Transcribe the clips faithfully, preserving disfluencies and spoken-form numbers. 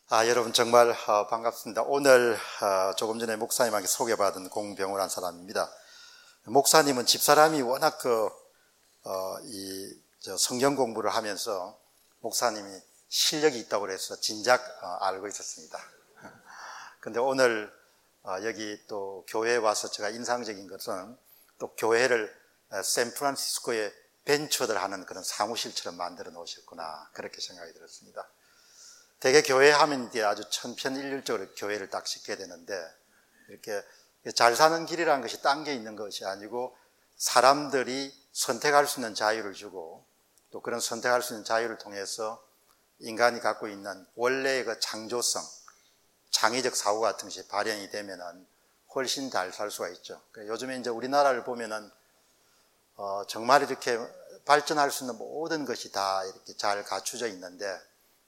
아, 여러분 정말 어, 반갑습니다. 오늘 어, 조금 전에 목사님에게 소개받은 공병우라는 사람입니다. 목사님은 집사람이 워낙 그 어, 이 저 성경 공부를 하면서 목사님이 실력이 있다고 해서 진작 어, 알고 있었습니다. 근데 오늘 어, 여기 또 교회에 와서 제가 인상적인 것은 또 교회를 어, 샌프란시스코에 벤처들 하는 그런 사무실처럼 만들어 놓으셨구나, 그렇게 생각이 들었습니다. 대개 교회 하면 이제 아주 천편일률적으로 교회를 딱 짓게 되는데, 이렇게 잘 사는 길이라는 것이 딴 게 있는 것이 아니고 사람들이 선택할 수 있는 자유를 주고, 또 그런 선택할 수 있는 자유를 통해서 인간이 갖고 있는 원래의 그 창조성, 창의적 사고 같은 것이 발현이 되면은 훨씬 잘 살 수가 있죠. 요즘에 이제 우리나라를 보면은 어, 정말 이렇게 발전할 수 있는 모든 것이 다 이렇게 잘 갖춰져 있는데,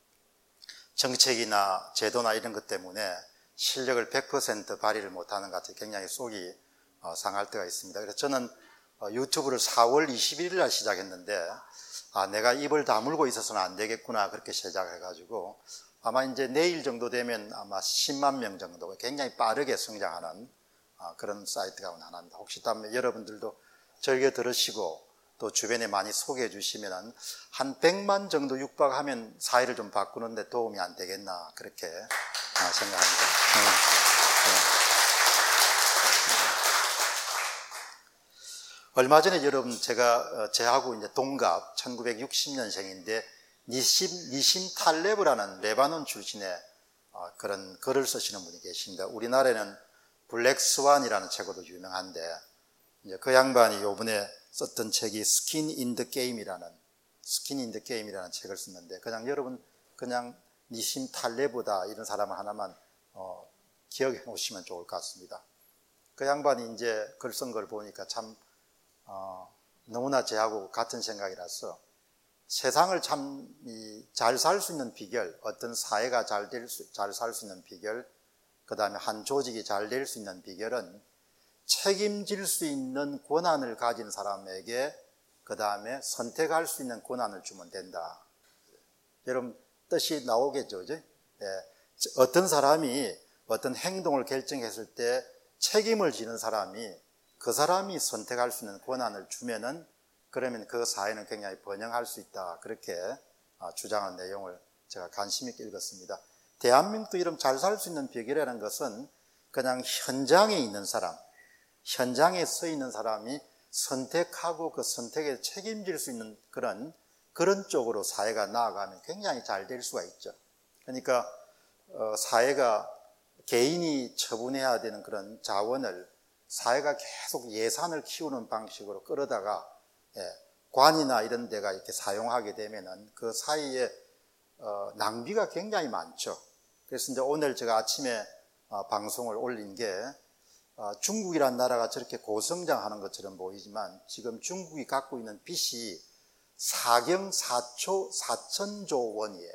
정책이나 제도나 이런 것 때문에 실력을 백 퍼센트 발휘를 못하는 것 같아요. 굉장히 속이 상할 때가 있습니다. 그래서 저는 유튜브를 사월 이십일일 날 시작했는데, 아, 내가 입을 다물고 있어서는 안 되겠구나, 그렇게 시작해가지고 아마 이제 내일 정도 되면 아마 십만 명 정도, 굉장히 빠르게 성장하는 그런 사이트가 하나입니다. 혹시 다음에 여러분들도 즐겨 들으시고 또 주변에 많이 소개해 주시면 한 백만 정도 육박하면 사회를 좀 바꾸는데 도움이 안 되겠나, 그렇게 생각합니다. 네. 네. 얼마 전에 여러분, 제가 제하고 이제 동갑 천구백육십 년생인데 니심, 니심 탈레브라는 레바논 출신의 그런 글을 쓰시는 분이 계십니다. 우리나라에는 블랙스완이라는 책으로 유명한데, 이제 그 양반이 요번에 썼던 책이 스킨 인 더 게임이라는 스킨 인 더 게임이라는 책을 썼는데, 그냥 여러분 그냥 니심 탈레브다 이런 사람 하나만 어, 기억해 놓으시면 좋을 것 같습니다. 그 양반이 이제 글 쓴 걸 보니까 참 어, 너무나 저하고 같은 생각이라서, 세상을 참 잘 살 수 있는 비결, 어떤 사회가 잘 될 수, 잘 살 수 있는 비결, 그 다음에 한 조직이 잘 될 수 있는 비결은 책임질 수 있는 권한을 가진 사람에게 그 다음에 선택할 수 있는 권한을 주면 된다. 여러분 뜻이 나오겠죠, 그죠? 예. 어떤 사람이 어떤 행동을 결정했을 때 책임을 지는 사람이, 그 사람이 선택할 수 있는 권한을 주면은, 그러면 그 사회는 굉장히 번영할 수 있다, 그렇게 주장한 내용을 제가 관심 있게 읽었습니다. 대한민국도 이런 잘 살 수 있는 비결이라는 것은 그냥 현장에 있는 사람, 현장에 서 있는 사람이 선택하고 그 선택에 책임질 수 있는 그런 그런 쪽으로 사회가 나아가면 굉장히 잘 될 수가 있죠. 그러니까 어, 사회가 개인이 처분해야 되는 그런 자원을 사회가 계속 예산을 키우는 방식으로 끌어다가 예, 관이나 이런 데가 이렇게 사용하게 되면은 그 사이에 어, 낭비가 굉장히 많죠. 그래서 이제 오늘 제가 아침에 어, 방송을 올린 게 어, 중국이라는 나라가 저렇게 고성장하는 것처럼 보이지만 지금 중국이 갖고 있는 빚이 사경 사초 사천조 원이에요.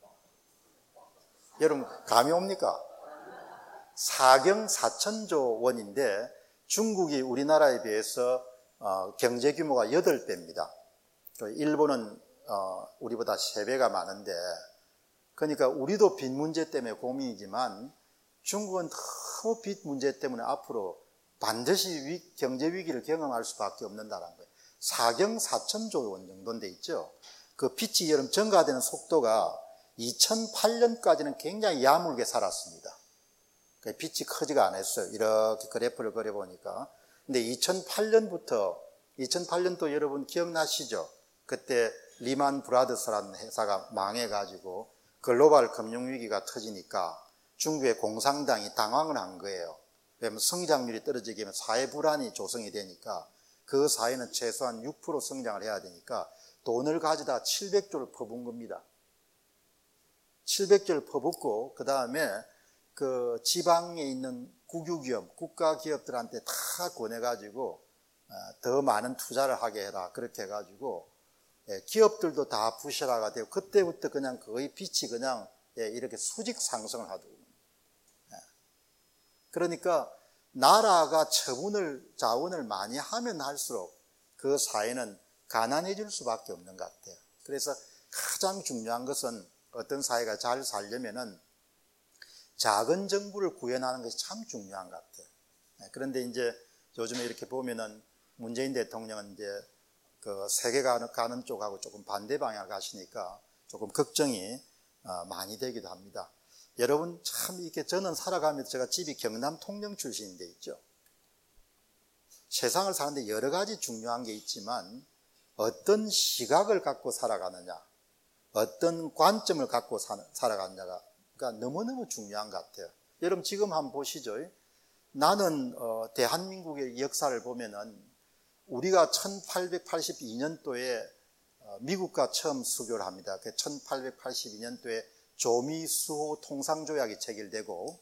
여러분 감이 옵니까? 사경 사천조 원인데 중국이 우리나라에 비해서 어, 경제 규모가 여덟 배입니다. 일본은 어, 우리보다 세 배가 많은데, 그러니까 우리도 빚 문제 때문에 고민이지만 중국은 너무 빚 문제 때문에 앞으로 반드시 위, 경제 위기를 경험할 수밖에 없는다는 거예요. 사경 사천조 원 정도인데 있죠. 그 빚이 여러분 증가되는 속도가 이천팔 년까지는 굉장히 야물게 살았습니다. 빚이 크지가 않았어요. 이렇게 그래프를 그려보니까. 근데 이천팔 년부터, 이천팔 년도 여러분 기억나시죠? 그때 리만 브라더스라는 회사가 망해가지고 글로벌 금융위기가 터지니까 중국의 공산당이 당황을 한 거예요. 왜냐하면 성장률이 떨어지게 되면 사회 불안이 조성이 되니까 그 사회는 최소한 육 퍼센트 성장을 해야 되니까 돈을 가져다 칠백조를 퍼부은 겁니다. 칠백조를 퍼붓고 그 다음에 그 지방에 있는 국유기업, 국가기업들한테 다 권해가지고 더 많은 투자를 하게 해라, 그렇게 해가지고 기업들도 다 부실화가 되고 그때부터 그냥 거의 빚이 그냥 이렇게 수직 상승을 하더군요. 그러니까 나라가 처분을, 자원을 많이 하면 할수록 그 사회는 가난해질 수밖에 없는 것 같아요. 그래서 가장 중요한 것은 어떤 사회가 잘 살려면은 작은 정부를 구현하는 것이 참 중요한 것 같아요. 그런데 이제 요즘에 이렇게 보면은 문재인 대통령은 이제 그 세계가 가는 쪽하고 조금 반대 방향을 가시니까 조금 걱정이 많이 되기도 합니다. 여러분 참 이렇게 저는 살아가면서 제가 집이 경남 통영 출신인데 있죠. 세상을 사는데 여러 가지 중요한 게 있지만 어떤 시각을 갖고 살아가느냐, 어떤 관점을 갖고 살아가느냐가 그러니까 너무너무 중요한 것 같아요. 여러분 지금 한번 보시죠. 나는 어, 대한민국의 역사를 보면은 우리가 천팔백팔십이 년도에 어, 미국과 처음 수교를 합니다. 그 천팔백팔십이 년도에 조미수호 통상조약이 체결되고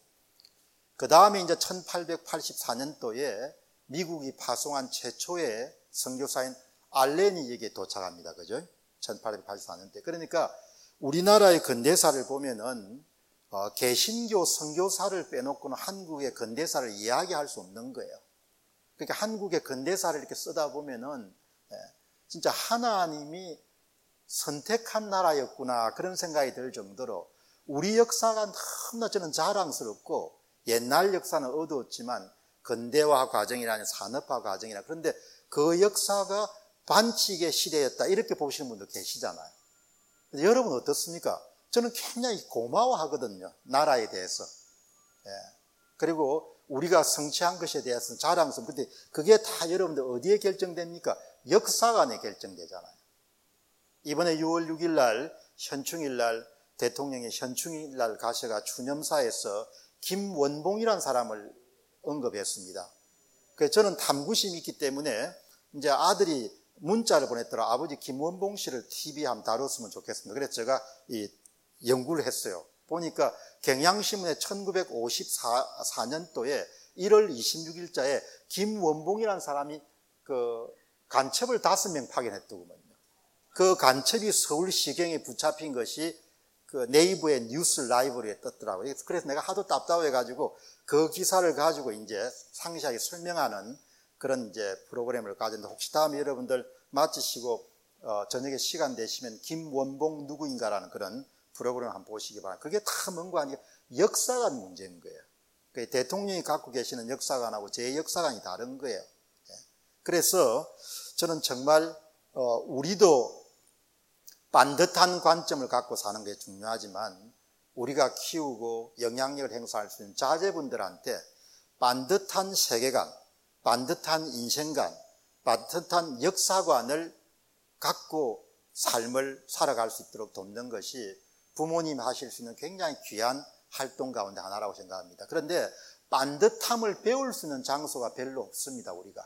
그 다음에 이제 천팔백팔십사 년도에 미국이 파송한 최초의 선교사인 알렌이에게 도착합니다. 그죠? 천팔백팔십사 년도에. 그러니까 우리나라의 근대사를 보면은 어, 개신교 선교사를 빼놓고는 한국의 근대사를 이야기할 수 없는 거예요. 그러니까 한국의 근대사를 이렇게 쓰다 보면은 예, 진짜 하나님이 선택한 나라였구나 그런 생각이 들 정도로 우리 역사가 너무나 저는 자랑스럽고 옛날 역사는 어두웠지만 근대화 과정이라는 산업화 과정이나 그런데 그 역사가 반칙의 시대였다 이렇게 보시는 분도 계시잖아요. 근데 여러분 어떻습니까? 저는 굉장히 고마워하거든요. 나라에 대해서. 예. 그리고 우리가 성취한 것에 대해서는 자랑스러워. 근데 그게 다 여러분들 어디에 결정됩니까? 역사관에 결정되잖아요. 이번에 유월 육일 날 현충일 날 대통령이 현충일 날 가셔가 추념사에서 김원봉이라는 사람을 언급했습니다. 그래서 저는 탐구심이 있기 때문에 이제 아들이 문자를 보냈더라. 아버지 김원봉 씨를 티비에 한번 다뤘으면 좋겠습니다. 그래서 제가 이 연구를 했어요. 보니까 경향신문에 천구백오십사 년도에 일월 이십육일자에 김원봉이라는 사람이 그 간첩을 다섯 명 파견했더군요. 그 간첩이 서울시경에 붙잡힌 것이 그 네이버의 뉴스 라이브러리에 떴더라고요. 그래서 내가 하도 답답해가지고 그 기사를 가지고 이제 상세하게 설명하는 그런 이제 프로그램을 가졌는데 혹시 다음에 여러분들 마치시고 어, 저녁에 시간 되시면 김원봉 누구인가라는 그런 프로그램 한번 보시기 바랍니다. 그게 다 뭔가 아니라 역사관 문제인 거예요. 그 대통령이 갖고 계시는 역사관하고 제 역사관이 다른 거예요. 그래서 저는 정말 어, 우리도 반듯한 관점을 갖고 사는 게 중요하지만 우리가 키우고 영향력을 행사할 수 있는 자제분들한테 반듯한 세계관, 반듯한 인생관, 반듯한 역사관을 갖고 삶을 살아갈 수 있도록 돕는 것이 부모님 하실 수 있는 굉장히 귀한 활동 가운데 하나라고 생각합니다. 그런데 반듯함을 배울 수 있는 장소가 별로 없습니다. 우리가.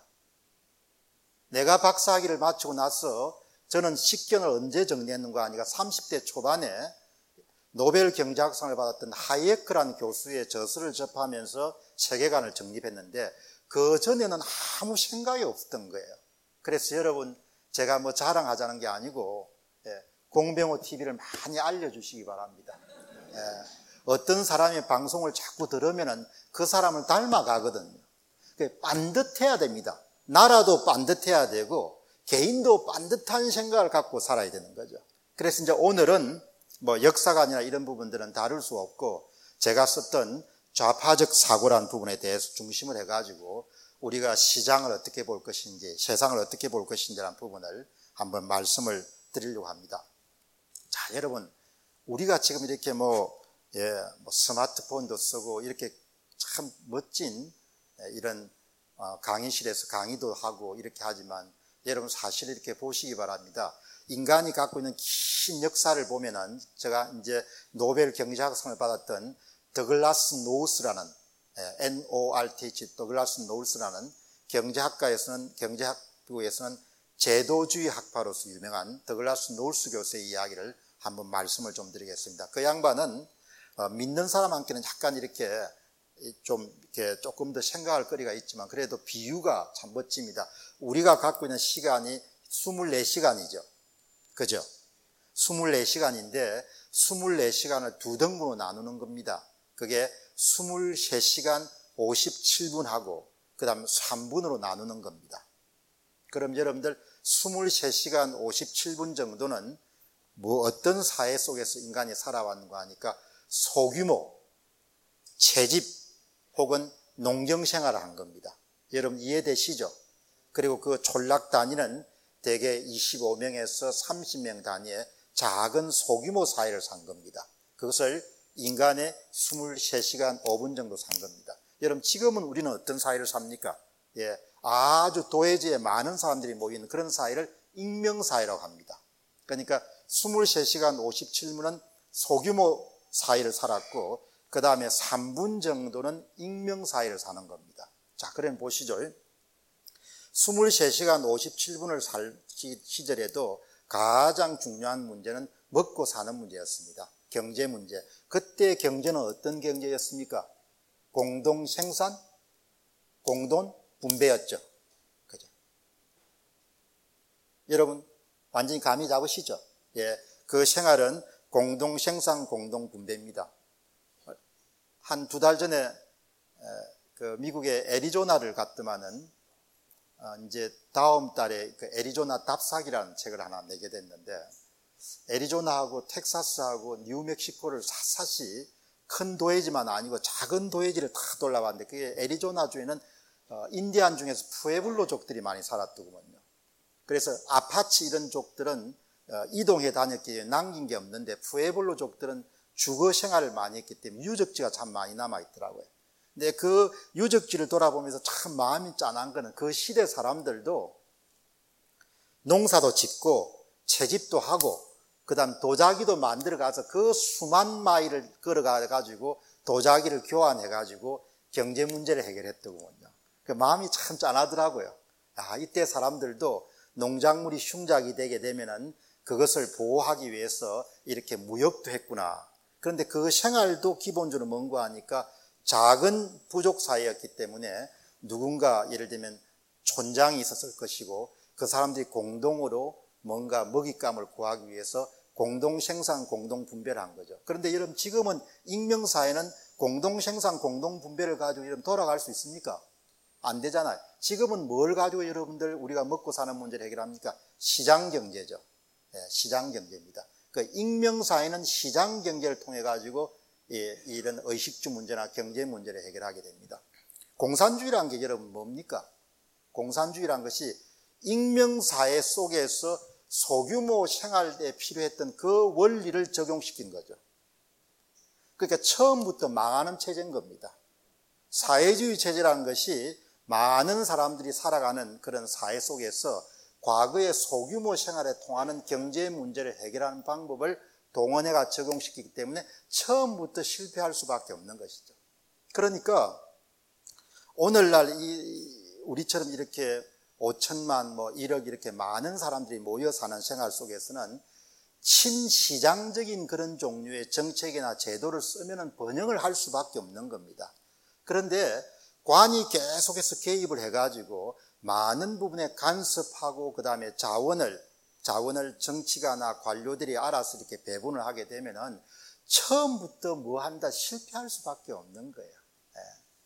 내가 박사학위를 마치고 나서 저는 식견을 언제 정리했는가 하니까 삼십 대 초반에 노벨 경제학상을 받았던 하이에크라는 교수의 저서를 접하면서 세계관을 정립했는데 그 전에는 아무 생각이 없었던 거예요. 그래서 여러분 제가 뭐 자랑하자는 게 아니고 예, 공병호 티비를 많이 알려주시기 바랍니다. 예, 어떤 사람이 방송을 자꾸 들으면 그 사람을 닮아가거든요. 반듯해야 됩니다. 나라도 반듯해야 되고 개인도 반듯한 생각을 갖고 살아야 되는 거죠. 그래서 이제 오늘은 뭐 역사관이나 이런 부분들은 다룰 수 없고 제가 썼던 좌파적 사고라는 부분에 대해서 중심을 해가지고 우리가 시장을 어떻게 볼 것인지 세상을 어떻게 볼 것인지라는 부분을 한번 말씀을 드리려고 합니다. 자, 여러분 우리가 지금 이렇게 뭐, 예, 뭐 스마트폰도 쓰고 이렇게 참 멋진 이런 강의실에서 강의도 하고 이렇게 하지만 여러분 사실 이렇게 보시기 바랍니다. 인간이 갖고 있는 긴 역사를 보면은 제가 이제 노벨 경제학상을 받았던 더글라스 노우스라는 엔 오 알 티 에이치 더글라스 노우스라는 경제학가에서는 경제학부에서는 제도주의 학파로서 유명한 더글라스 노우스 교수의 이야기를 한번 말씀을 좀 드리겠습니다. 그 양반은 믿는 사람한테는 약간 이렇게 좀 이렇게 조금 더 생각할 거리가 있지만 그래도 비유가 참 멋집니다. 우리가 갖고 있는 시간이 이십사 시간이죠. 그죠? 이십사 시간인데 이십사 시간을 두 등분으로 나누는 겁니다. 그게 이십삼 시간 오십칠 분하고 그 다음 삼 분으로 나누는 겁니다. 그럼 여러분들 이십삼 시간 오십칠 분 정도는 뭐 어떤 사회 속에서 인간이 살아왔는가 하니까 소규모 채집 혹은 농경 생활을 한 겁니다. 여러분 이해되시죠? 그리고 그 촌락 단위는 대개 이십오 명에서 삼십 명 단위의 작은 소규모 사회를 산 겁니다. 그것을 인간의 이십삼 시간 오 분 정도 산 겁니다. 여러분 지금은 우리는 어떤 사회를 삽니까? 예, 아주 도해지에 많은 사람들이 모이는 그런 사회를 익명사회라고 합니다. 그러니까 이십삼 시간 오십칠 분은 소규모 사회를 살았고 그 다음에 삼 분 정도는 익명사회를 사는 겁니다. 자, 그럼 보시죠. 이십삼 시간 오십칠 분을 살 시절에도 가장 중요한 문제는 먹고 사는 문제였습니다. 경제 문제. 그때 경제는 어떤 경제였습니까? 공동 생산, 공동 분배였죠. 그죠? 여러분 완전히 감이 잡으시죠? 예, 그 생활은 공동 생산, 공동 분배입니다. 한 두 달 전에 그 미국의 애리조나를 갔더만은 이제 다음 달에 그 애리조나 답사기라는 책을 하나 내게 됐는데, 애리조나하고 텍사스하고 뉴멕시코를 샅샅이 큰 도해지만 아니고 작은 도해지를 다 돌아봤는데, 그게 애리조나주에는 인디안 중에서 푸에블로족들이 많이 살았더군요. 그래서 아파치 이런 족들은 이동해 다녔기에 남긴 게 없는데, 푸에블로족들은 주거 생활을 많이 했기 때문에 유적지가 참 많이 남아있더라고요. 근데 그 유적지를 돌아보면서 참 마음이 짠한 거는 그 시대 사람들도 농사도 짓고 채집도 하고 그 다음 도자기도 만들어 가서 그 수만 마일을 걸어가 가지고 도자기를 교환해 가지고 경제 문제를 해결했더군요. 그 마음이 참 짠하더라고요. 아, 이때 사람들도 농작물이 흉작이 되게 되면은 그것을 보호하기 위해서 이렇게 무역도 했구나. 그런데 그 생활도 기본적으로 뭔가 하니까 작은 부족 사회였기 때문에 누군가 예를 들면 촌장이 있었을 것이고 그 사람들이 공동으로 뭔가 먹잇감을 구하기 위해서 공동 생산, 공동 분배를 한 거죠. 그런데 여러분 지금은 익명사회는 공동 생산, 공동 분배를 가지고 여러분 돌아갈 수 있습니까? 안 되잖아요. 지금은 뭘 가지고 여러분들 우리가 먹고 사는 문제를 해결합니까? 시장 경제죠. 네, 시장 경제입니다. 그 익명사회는 시장 경제를 통해 가지고 예, 이런 의식주 문제나 경제 문제를 해결하게 됩니다. 공산주의라는 게 여러분 뭡니까? 공산주의라는 것이 익명사회 속에서 소규모 생활에 필요했던 그 원리를 적용시킨 거죠. 그러니까 처음부터 망하는 체제인 겁니다. 사회주의 체제라는 것이 많은 사람들이 살아가는 그런 사회 속에서 과거의 소규모 생활에 통하는 경제 문제를 해결하는 방법을 동원해가 적용시키기 때문에 처음부터 실패할 수밖에 없는 것이죠. 그러니까 오늘날 이 우리처럼 이렇게 오천만, 뭐 일억 이렇게 많은 사람들이 모여 사는 생활 속에서는 친시장적인 그런 종류의 정책이나 제도를 쓰면은 번영을 할 수밖에 없는 겁니다. 그런데 관이 계속해서 개입을 해가지고 많은 부분에 간섭하고 그 다음에 자원을 자원을 정치가나 관료들이 알아서 이렇게 배분을 하게 되면은 처음부터 뭐 한다 실패할 수밖에 없는 거예요. 예.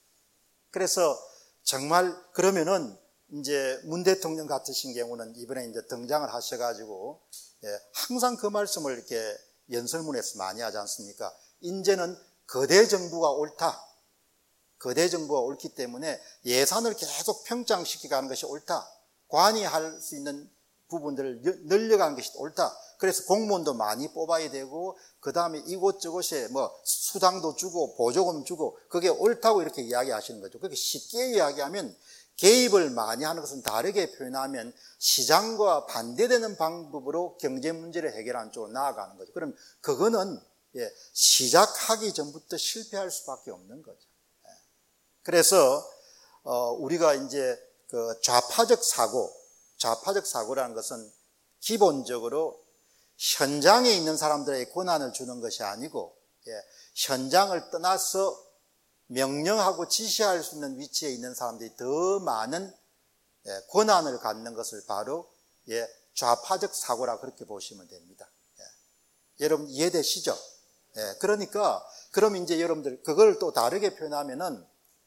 그래서 정말 그러면은 이제 문 대통령 같으신 경우는 이번에 이제 등장을 하셔가지고 예, 항상 그 말씀을 이렇게 연설문에서 많이 하지 않습니까? 이제는 거대 정부가 옳다. 거대 정부가 옳기 때문에 예산을 계속 평장시키가는 것이 옳다. 관이 할 수 있는 부분들을 늘려가는 것이 옳다. 그래서 공무원도 많이 뽑아야 되고 그 다음에 이곳저곳에 뭐 수당도 주고 보조금 주고 그게 옳다고 이렇게 이야기하시는 거죠. 그렇게 쉽게 이야기하면 개입을 많이 하는 것은 다르게 표현하면 시장과 반대되는 방법으로 경제 문제를 해결하는 쪽으로 나아가는 거죠. 그럼 그거는 예, 시작하기 전부터 실패할 수밖에 없는 거죠. 예. 그래서 어, 우리가 이제 그 좌파적 사고, 좌파적 사고라는 것은 기본적으로 현장에 있는 사람들에게 권한을 주는 것이 아니고 예, 현장을 떠나서 명령하고 지시할 수 있는 위치에 있는 사람들이 더 많은 예, 권한을 갖는 것을 바로 예, 좌파적 사고라 그렇게 보시면 됩니다. 예. 여러분 이해되시죠? 예, 그러니까 그럼 이제 여러분들 그걸 또 다르게 표현하면은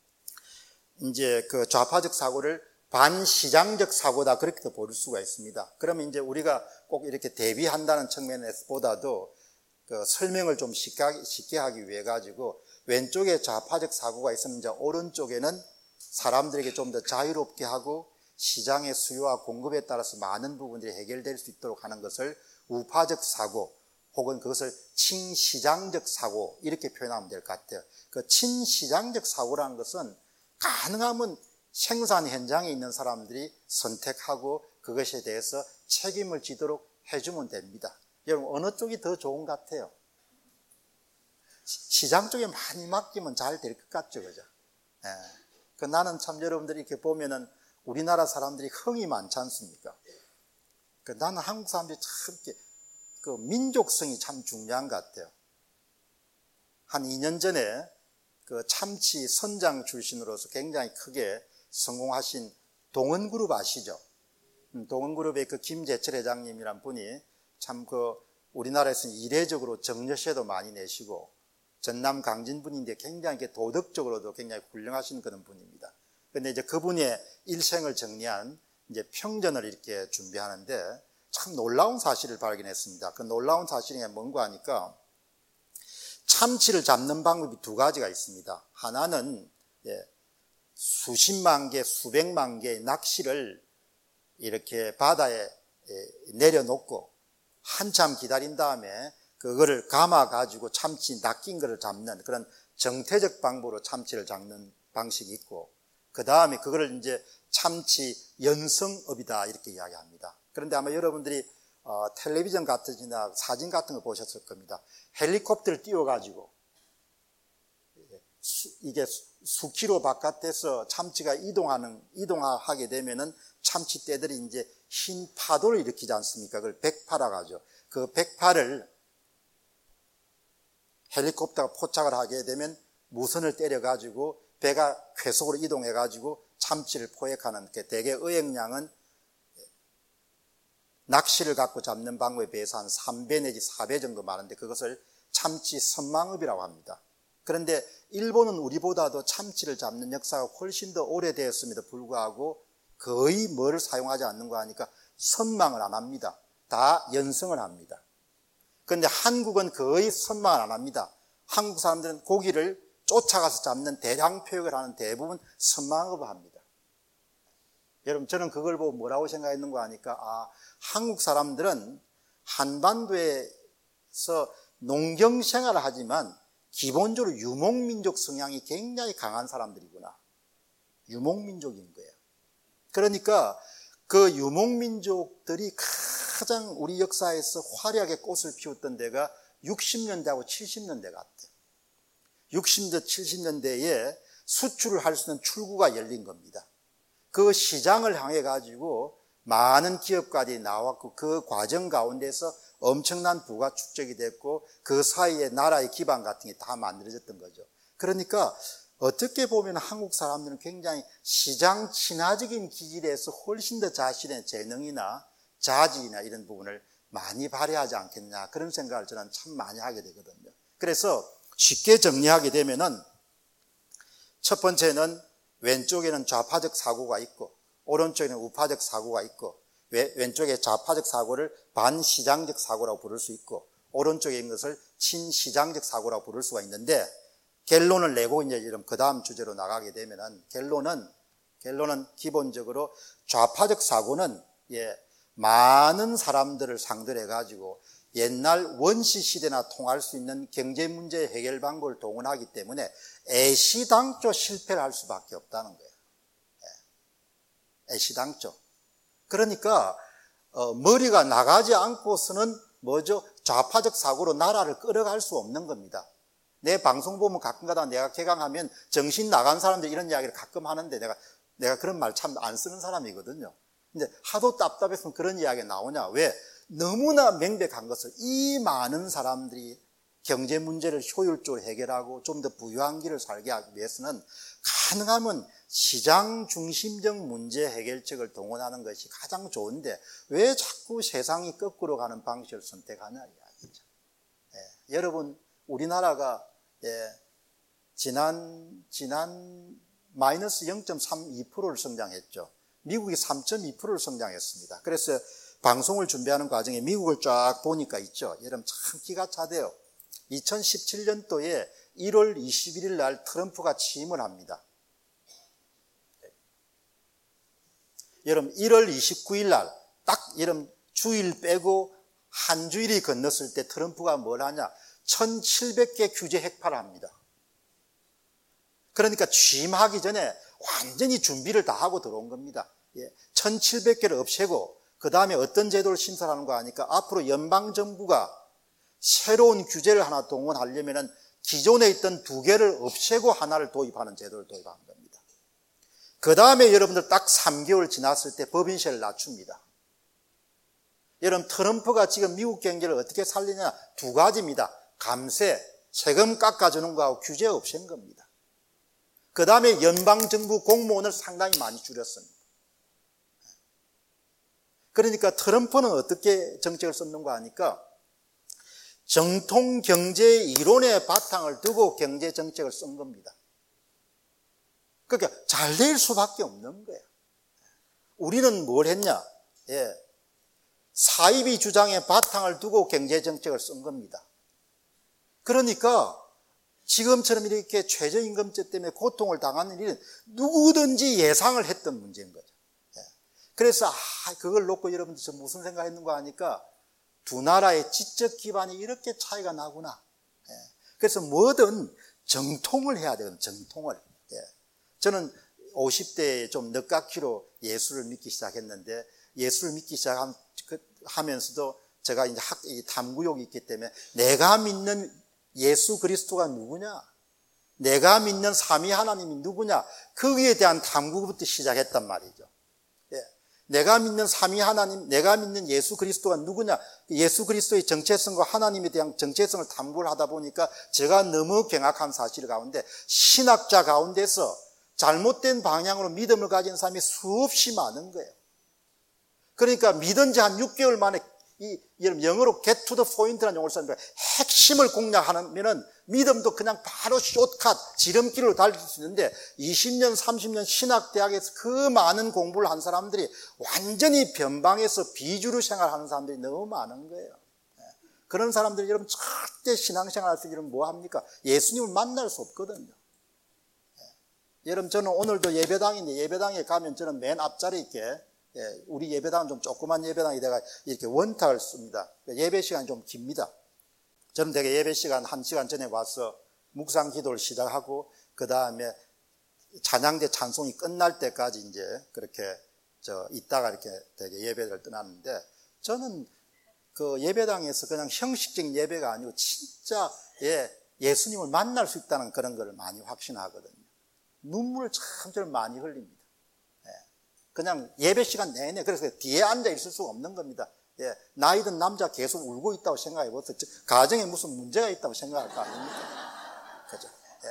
이제 그 좌파적 사고를 반시장적 사고다 그렇게도 볼 수가 있습니다. 그러면 이제 우리가 꼭 이렇게 대비한다는 측면에서보다도 그 설명을 좀 쉽게, 쉽게 하기 위해 가지고 왼쪽에 좌파적 사고가 있으면 이제 오른쪽에는 사람들에게 좀 더 자유롭게 하고 시장의 수요와 공급에 따라서 많은 부분들이 해결될 수 있도록 하는 것을 우파적 사고 혹은 그것을 친시장적 사고 이렇게 표현하면 될 것 같아요. 그 친시장적 사고라는 것은 가능하면 생산 현장에 있는 사람들이 선택하고 그것에 대해서 책임을 지도록 해주면 됩니다. 여러분 어느 쪽이 더 좋은 것 같아요? 시장 쪽에 많이 맡기면 잘 될 것 같죠, 그죠? 예. 그 나는 참 여러분들이 이렇게 보면은 우리나라 사람들이 흥이 많지 않습니까? 그 나는 한국 사람들이 참 이렇게 그 민족성이 참 중요한 것 같아요. 한 이 년 전에 그 참치 선장 출신으로서 굉장히 크게 성공하신 동원그룹 아시죠? 동원그룹의 그 김재철 회장님이란 분이 참 그 우리나라에서는 이례적으로 정여세도 많이 내시고 전남 강진분인데 굉장히 도덕적으로도 굉장히 훌륭하신 그런 분입니다. 그런데 이제 그분의 일생을 정리한 이제 평전을 이렇게 준비하는데 참 놀라운 사실을 발견했습니다. 그 놀라운 사실이 뭔가 하니까 참치를 잡는 방법이 두 가지가 있습니다. 하나는 예, 수십만 개, 수백만 개의 낚시를 이렇게 바다에 예, 내려놓고 한참 기다린 다음에 그거를 감아가지고 참치 낚인 거를 잡는 그런 정태적 방법으로 참치를 잡는 방식이 있고 그 다음에 그거를 이제 참치 연성업이다 이렇게 이야기합니다. 그런데 아마 여러분들이 어, 텔레비전 같은지나 사진 같은 거 보셨을 겁니다. 헬리콥터를 띄워가지고 수, 이게 수키로 바깥에서 참치가 이동하는 이동하게 되면은 참치떼들이 이제 흰 파도를 일으키지 않습니까? 그걸 백파라고 하죠. 그 백파를 헬리콥터가 포착을 하게 되면 무선을 때려가지고 배가 쾌속으로 이동해가지고 참치를 포획하는 게 대개 의획량은 낚시를 갖고 잡는 방법에 비해서 한 삼 배 내지 사 배 정도 많은데 그것을 참치 선망업이라고 합니다. 그런데 일본은 우리보다도 참치를 잡는 역사가 훨씬 더 오래되었음에도 불구하고 거의 뭐를 사용하지 않는 거 하니까 선망을 안 합니다. 다 연성을 합니다. 그런데 한국은 거의 선망을 안 합니다. 한국 사람들은 고기를 쫓아가서 잡는 대량 표획을 하는 대부분 선망업을 합니다. 여러분 저는 그걸 보고 뭐라고 생각했는가 하니까 아 한국 사람들은 한반도에서 농경생활을 하지만 기본적으로 유목민족 성향이 굉장히 강한 사람들이구나. 유목민족인 거예요. 그러니까 그 유목민족들이 가장 우리 역사에서 화려하게 꽃을 피웠던 데가 육십 년대하고 칠십 년대 같아요. 육십 년대, 칠십 년대에 수출을 할 수 있는 출구가 열린 겁니다. 그 시장을 향해 가지고 많은 기업가들이 나왔고 그 과정 가운데서 엄청난 부가 축적이 됐고 그 사이에 나라의 기반 같은 게 다 만들어졌던 거죠. 그러니까 어떻게 보면 한국 사람들은 굉장히 시장 친화적인 기질에서 훨씬 더 자신의 재능이나 자질이나 이런 부분을 많이 발휘하지 않겠냐 그런 생각을 저는 참 많이 하게 되거든요. 그래서 쉽게 정리하게 되면은 첫 번째는 왼쪽에는 좌파적 사고가 있고 오른쪽에는 우파적 사고가 있고 왼쪽에 좌파적 사고를 반시장적 사고라고 부를 수 있고 오른쪽에 있는 것을 친시장적 사고라고 부를 수가 있는데 결론을 내고 이제 이런 그 다음 주제로 나가게 되면은 결론은 결론은 기본적으로 좌파적 사고는 예 많은 사람들을 상대로 해가지고 옛날 원시 시대나 통할 수 있는 경제 문제 해결 방법을 동원하기 때문에 애시당초 실패를 할 수밖에 없다는 거예요. 예. 애시당초. 그러니까 어, 머리가 나가지 않고서는 뭐죠? 좌파적 사고로 나라를 끌어갈 수 없는 겁니다. 내 방송 보면 가끔가다 내가 개강하면 정신 나간 사람들 이런 이야기를 가끔 하는데 내가 내가 그런 말 참 안 쓰는 사람이거든요. 근데 하도 답답해서 그런 이야기가 나오냐? 왜? 너무나 명백한 것을 이 많은 사람들이 경제 문제를 효율적으로 해결하고 좀 더 부유한 길을 살게 하기 위해서는 가능하면 시장 중심적 문제 해결책을 동원하는 것이 가장 좋은데 왜 자꾸 세상이 거꾸로 가는 방식을 선택하냐 이야기죠. 예, 여러분 우리나라가 예, 지난 지난 마이너스 영 점 삼이 퍼센트를 성장했죠. 미국이 삼 점 이 퍼센트를 성장했습니다. 그래서 방송을 준비하는 과정에 미국을 쫙 보니까 있죠. 여러분 참 기가 차대요. 이천십칠 년도에 일월 이십일일 날 트럼프가 취임을 합니다. 여러분 일월 이십구일 날 딱 여러분 주일 빼고 한 주일이 건넜을 때 트럼프가 뭘 하냐? 천칠백 개 규제 핵파를 합니다. 그러니까 취임하기 전에 완전히 준비를 다 하고 들어온 겁니다. 예, 천칠백 개를 없애고 그 다음에 어떤 제도를 신설하는 거 아니까 앞으로 연방정부가 새로운 규제를 하나 동원하려면 기존에 있던 두 개를 없애고 하나를 도입하는 제도를 도입한 겁니다. 그 다음에 여러분들 딱 삼 개월 지났을 때 법인세를 낮춥니다. 여러분 트럼프가 지금 미국 경제를 어떻게 살리냐? 두 가지입니다. 감세, 세금 깎아주는 거하고 규제 없앤 겁니다. 그 다음에 연방정부 공무원을 상당히 많이 줄였습니다. 그러니까 트럼프는 어떻게 정책을 썼는 거 아니까 정통 경제 이론의 바탕을 두고 경제 정책을 쓴 겁니다. 그러니까 잘 될 수밖에 없는 거예요. 우리는 뭘 했냐? 예. 사이비 주장의 바탕을 두고 경제 정책을 쓴 겁니다. 그러니까 지금처럼 이렇게 최저임금제 때문에 고통을 당하는 일은 누구든지 예상을 했던 문제인 거죠. 그래서 아, 그걸 놓고 여러분들 무슨 생각했는 거 아니까 두 나라의 지적 기반이 이렇게 차이가 나구나. 그래서 뭐든 정통을 해야 되거든요. 정통을. 저는 오십 대에 좀 늦깎이로 예수를 믿기 시작했는데 예수를 믿기 시작하면서도 제가 이제 학, 탐구욕이 있기 때문에 내가 믿는 예수 그리스도가 누구냐? 내가 믿는 삼위 하나님이 누구냐? 거기에 대한 탐구부터 시작했단 말이죠. 예. 내가 믿는 삼위 하나님, 내가 믿는 예수 그리스도가 누구냐? 예수 그리스도의 정체성과 하나님에 대한 정체성을 탐구를 하다 보니까 제가 너무 경악한 사실 가운데 신학자 가운데서 잘못된 방향으로 믿음을 가진 사람이 수없이 많은 거예요. 그러니까 믿은 지 한 육 개월 만에 이 영어로 get to the point라는 용어를 썼는데 핵심을 공략하면은 믿음도 그냥 바로 숏컷 지름길로 달릴 수 있는데 이십 년 삼십 년 신학대학에서 그 많은 공부를 한 사람들이 완전히 변방에서 비주류 생활하는 사람들이 너무 많은 거예요. 그런 사람들이 여러분 절대 신앙생활 할 때 여러분 뭐 합니까? 예수님을 만날 수 없거든요. 여러분 저는 오늘도 예배당인데 예배당에 가면 저는 맨 앞자리에 있게 예, 우리 예배당은 좀 조그만 예배당이 내가 이렇게 원탁을 씁니다. 예배 시간이 좀 깁니다. 저는 되게 예배 시간 한 시간 전에 와서 묵상 기도를 시작하고 그 다음에 찬양대 찬송이 끝날 때까지 이제 그렇게 저 있다가 이렇게 되게 예배를 떠났는데 저는 그 예배당에서 그냥 형식적인 예배가 아니고 진짜 예, 예수님을 만날 수 있다는 그런 걸 많이 확신하거든요. 눈물을 참 많이 흘립니다. 그냥 예배 시간 내내 그래서 뒤에 앉아 있을 수가 없는 겁니다. 예, 나이든 남자 계속 울고 있다고 생각해 보세요. 가정에 무슨 문제가 있다고 생각할 거 아닙니까? 그죠?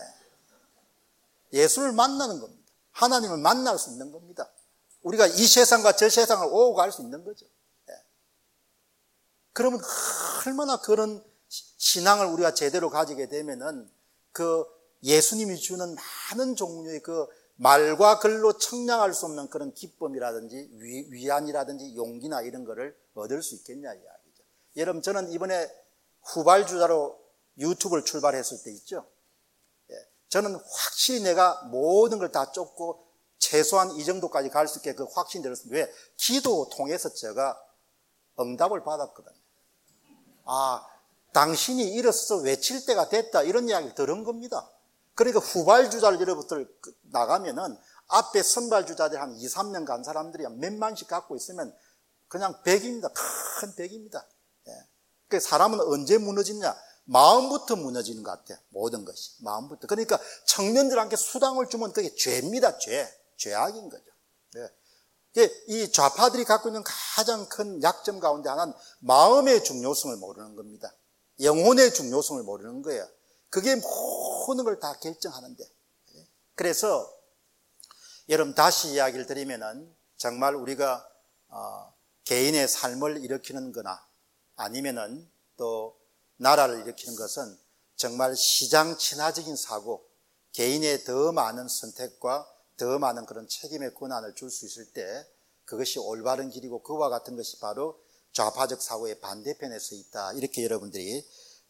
예. 예수를 만나는 겁니다. 하나님을 만날 수 있는 겁니다. 우리가 이 세상과 저 세상을 오고 갈 수 있는 거죠. 예. 그러면 얼마나 그런 신앙을 우리가 제대로 가지게 되면은 그 예수님이 주는 많은 종류의 그 말과 글로 청량할 수 없는 그런 기쁨이라든지 위, 위안이라든지 용기나 이런 거를 얻을 수 있겠냐 이야기죠. 여러분 저는 이번에 후발주자로 유튜브를 출발했을 때 있죠. 예, 저는 확실히 내가 모든 걸 다 쫓고 최소한 이 정도까지 갈 수 있게 그 확신이 들었습니다. 왜? 기도 통해서 제가 응답을 받았거든요. 아, 당신이 일어서서 외칠 때가 됐다 이런 이야기를 들은 겁니다. 그러니까 후발주자를 여러분들 나가면은 앞에 선발주자들 한 이, 삼 년 간 사람들이 몇만씩 갖고 있으면 그냥 백입니다. 큰 백입니다. 예. 그 사람은 언제 무너지냐? 마음부터 무너지는 것 같아요. 모든 것이. 마음부터. 그러니까 청년들한테 수당을 주면 그게 죄입니다. 죄. 죄악인 거죠. 예. 이 좌파들이 갖고 있는 가장 큰 약점 가운데 하나는 마음의 중요성을 모르는 겁니다. 영혼의 중요성을 모르는 거예요. 그게 모든 걸 다 결정하는데. 그래서 여러분 다시 이야기를 드리면은 정말 우리가 어, 개인의 삶을 일으키는 거나 아니면은 또 나라를 일으키는 것은 정말 시장 친화적인 사고, 개인의 더 많은 선택과 더 많은 그런 책임의 권한을 줄 수 있을 때 그것이 올바른 길이고 그와 같은 것이 바로 좌파적 사고의 반대편에 서 있다. 이렇게 여러분들이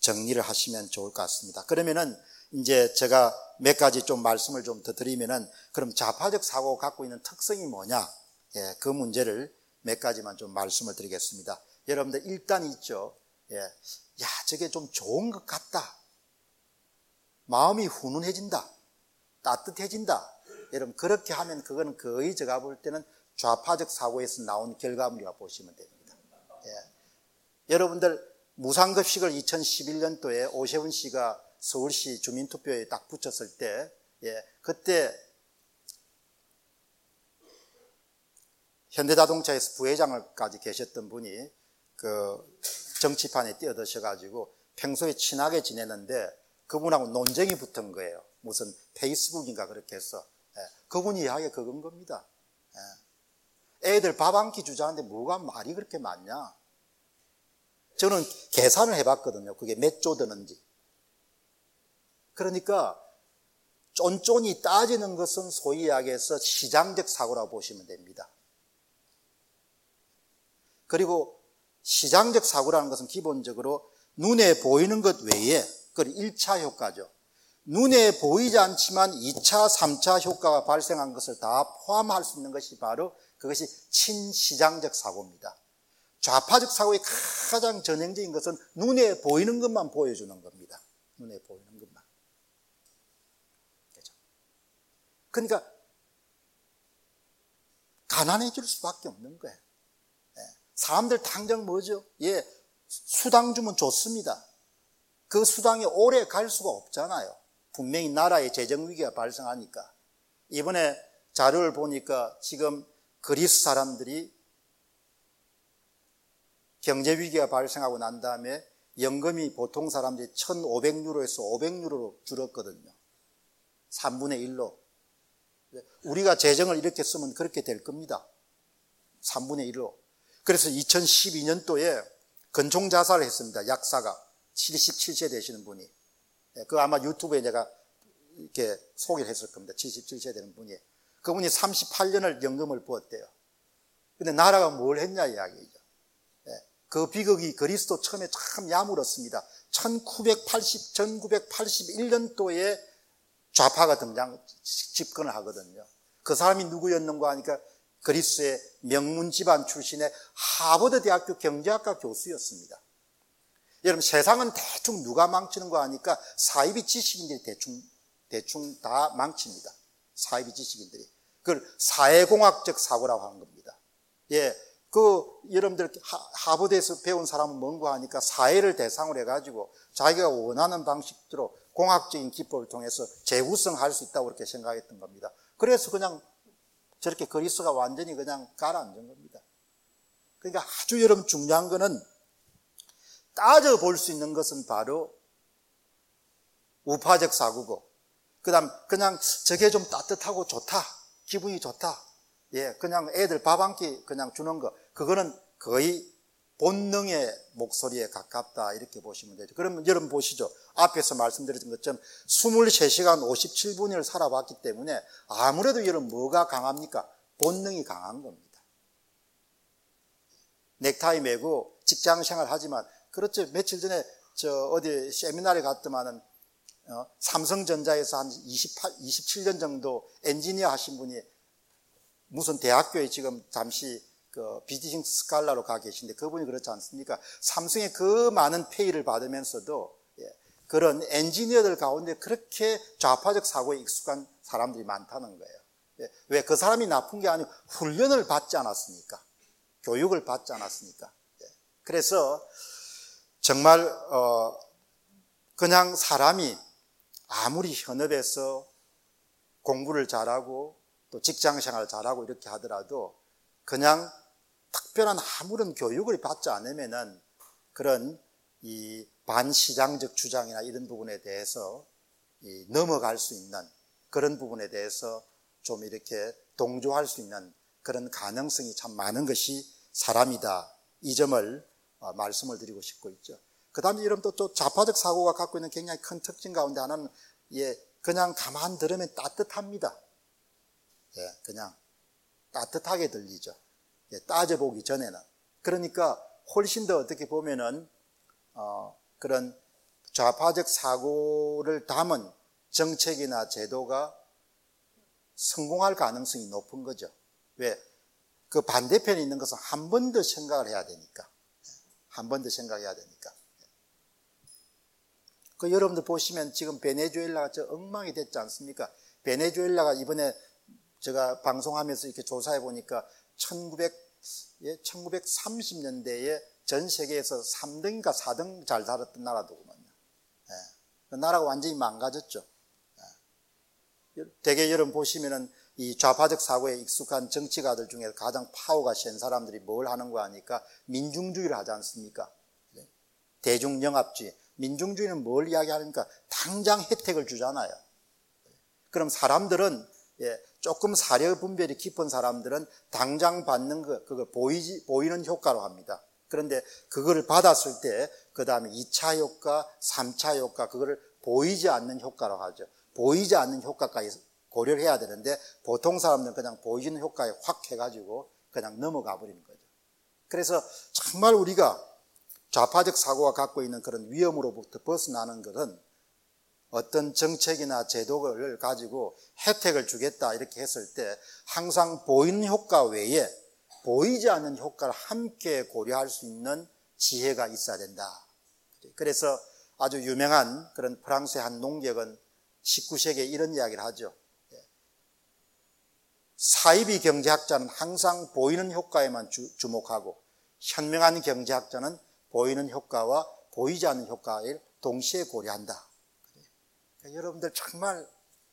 정리를 하시면 좋을 것 같습니다. 그러면은 이제 제가 몇 가지 좀 말씀을 좀 더 드리면은 그럼 좌파적 사고가 갖고 있는 특성이 뭐냐? 예, 그 문제를 몇 가지만 좀 말씀을 드리겠습니다. 여러분들 일단 있죠. 예, 야, 저게 좀 좋은 것 같다. 마음이 훈훈해진다. 따뜻해진다. 여러분 그렇게 하면 그거는 거의 제가 볼 때는 좌파적 사고에서 나온 결과물이라고 보시면 됩니다. 예. 여러분들 무상급식을 이천십일 년도에 오세훈 씨가 서울시 주민투표에 딱 붙였을 때, 예, 그때 현대자동차에서 부회장을까지 계셨던 분이 그 정치판에 뛰어드셔가지고 평소에 친하게 지내는데 그분하고 논쟁이 붙은 거예요. 무슨 페이스북인가 그렇게 해서. 예, 그분이 이야기가 그건 겁니다. 예. 애들 밥 한 끼 주자는데 뭐가 말이 그렇게 많냐? 저는 계산을 해봤거든요. 그게 몇 조 드는지. 그러니까 쫀쫀이 따지는 것은 소위 이야기해서 시장적 사고라고 보시면 됩니다. 그리고 시장적 사고라는 것은 기본적으로 눈에 보이는 것 외에 그 일 차 효과죠. 눈에 보이지 않지만 이 차, 삼 차 효과가 발생한 것을 다 포함할 수 있는 것이 바로 그것이 친시장적 사고입니다. 좌파적 사고의 가장 전형적인 것은 눈에 보이는 것만 보여주는 겁니다. 눈에 보이는 것만. 그렇죠? 그러니까 가난해질 수밖에 없는 거예요. 사람들 당장 뭐죠? 예, 수당 주면 좋습니다. 그 수당이 오래 갈 수가 없잖아요. 분명히 나라의 재정 위기가 발생하니까. 이번에 자료를 보니까 지금 그리스 사람들이 경제 위기가 발생하고 난 다음에 연금이 보통 사람들이 천오백 유로에서 오백 유로로 줄었거든요. 삼분의 일로. 우리가 재정을 이렇게 쓰면 그렇게 될 겁니다. 삼분의 일로. 그래서 이천십이 년도에 근총 자살을 했습니다. 약사가 칠십칠 세 되시는 분이. 그 아마 유튜브에 내가 이렇게 소개를 했을 겁니다. 칠십칠 세 되는 분이. 그분이 삼십팔 년을 연금을 부었대요. 근데 나라가 뭘 했냐 이야기죠. 그 비극이 그리스도 처음에 참 야물었습니다. 천구백팔십, 천구백팔십일 년도에 좌파가 등장, 집권을 하거든요. 그 사람이 누구였는가 하니까 그리스의 명문 집안 출신의 하버드 대학교 경제학과 교수였습니다. 여러분 세상은 대충 누가 망치는 거 하니까 사이비 지식인들이 대충 대충 다 망칩니다. 사이비 지식인들이. 그걸 사회공학적 사고라고 하는 겁니다. 예, 그 여러분들 하버드에서 배운 사람은 뭔가 하니까 사회를 대상으로 해가지고 자기가 원하는 방식대로 공학적인 기법을 통해서 재구성할 수 있다고 그렇게 생각했던 겁니다. 그래서 그냥 저렇게 그리스가 완전히 그냥 가라앉은 겁니다. 그러니까 아주 여러분 중요한 거는 따져볼 수 있는 것은 바로 우파적 사고고, 그 다음 그냥 저게 좀 따뜻하고 좋다, 기분이 좋다, 예, 그냥 애들 밥 한 끼 그냥 주는 거, 그거는 거의 본능의 목소리에 가깝다 이렇게 보시면 되죠. 그러면 여러분 보시죠. 앞에서 말씀드렸던 것처럼 이십삼 시간 오십칠 분을 살아봤기 때문에 아무래도 여러분 뭐가 강합니까? 본능이 강한 겁니다. 넥타이 매고 직장 생활 하지만, 그렇죠. 며칠 전에 저 어디 세미나에 갔더만은 어, 삼성전자에서 한 이십팔, 이십칠 년 정도 엔지니어 하신 분이 무슨 대학교에 지금 잠시 그 비즈니스 스칼라로 가 계신데 그분이 그렇지 않습니까? 삼성의 그 많은 페이를 받으면서도 예, 그런 엔지니어들 가운데 그렇게 좌파적 사고에 익숙한 사람들이 많다는 거예요. 예, 왜 그 사람이 나쁜 게 아니고 훈련을 받지 않았습니까? 교육을 받지 않았습니까? 예, 그래서 정말 어, 그냥 사람이 아무리 현업에서 공부를 잘하고 또 직장생활을 잘하고 이렇게 하더라도 그냥 특별한 아무런 교육을 받지 않으면은 그런 이 반시장적 주장이나 이런 부분에 대해서 이 넘어갈 수 있는 그런 부분에 대해서 좀 이렇게 동조할 수 있는 그런 가능성이 참 많은 것이 사람이다. 이 점을 말씀을 드리고 싶고 있죠. 그 다음에 여러분 또 좌파적 사고가 갖고 있는 굉장히 큰 특징 가운데 하나는 예, 그냥 가만 들으면 따뜻합니다. 예, 그냥 따뜻하게 들리죠. 예, 따져보기 전에는. 그러니까 훨씬 더 어떻게 보면은 어, 그런 좌파적 사고를 담은 정책이나 제도가 성공할 가능성이 높은 거죠. 왜? 그 반대편에 있는 것은 한 번 더 생각을 해야 되니까. 한 번 더 생각해야 되니까. 그 여러분들 보시면 지금 베네수엘라가 저 엉망이 됐지 않습니까? 베네수엘라가 이번에 제가 방송하면서 이렇게 조사해 보니까 천구백, 예, 천구백삼십 년대에 전 세계에서 삼 등인가 사 등 잘 살았던 나라더구만요. 예. 그 나라가 완전히 망가졌죠. 예. 대개 여러분 보시면은 이 좌파적 사고에 익숙한 정치가들 중에 가장 파워가 센 사람들이 뭘 하는 거 하니까 민중주의를 하지 않습니까? 예. 대중영합주의. 민중주의는 뭘 이야기하니까 당장 혜택을 주잖아요. 그럼 사람들은, 예, 조금 사려 분별이 깊은 사람들은 당장 받는 거, 그걸 보이지, 보이는 효과로 합니다. 그런데 그거를 받았을 때, 그 다음에 이 차 효과, 삼 차 효과, 그거를 보이지 않는 효과로 하죠. 보이지 않는 효과까지 고려를 해야 되는데, 보통 사람들은 그냥 보이는 효과에 확 해가지고 그냥 넘어가 버리는 거죠. 그래서 정말 우리가 좌파적 사고가 갖고 있는 그런 위험으로부터 벗어나는 것은 어떤 정책이나 제도를 가지고 혜택을 주겠다 이렇게 했을 때 항상 보이는 효과 외에 보이지 않는 효과를 함께 고려할 수 있는 지혜가 있어야 된다. 그래서 아주 유명한 그런 프랑스의 한 농객은 십구 세기에 이런 이야기를 하죠. 사이비 경제학자는 항상 보이는 효과에만 주, 주목하고 현명한 경제학자는 보이는 효과와 보이지 않는 효과를 동시에 고려한다. 그러니까 여러분들 정말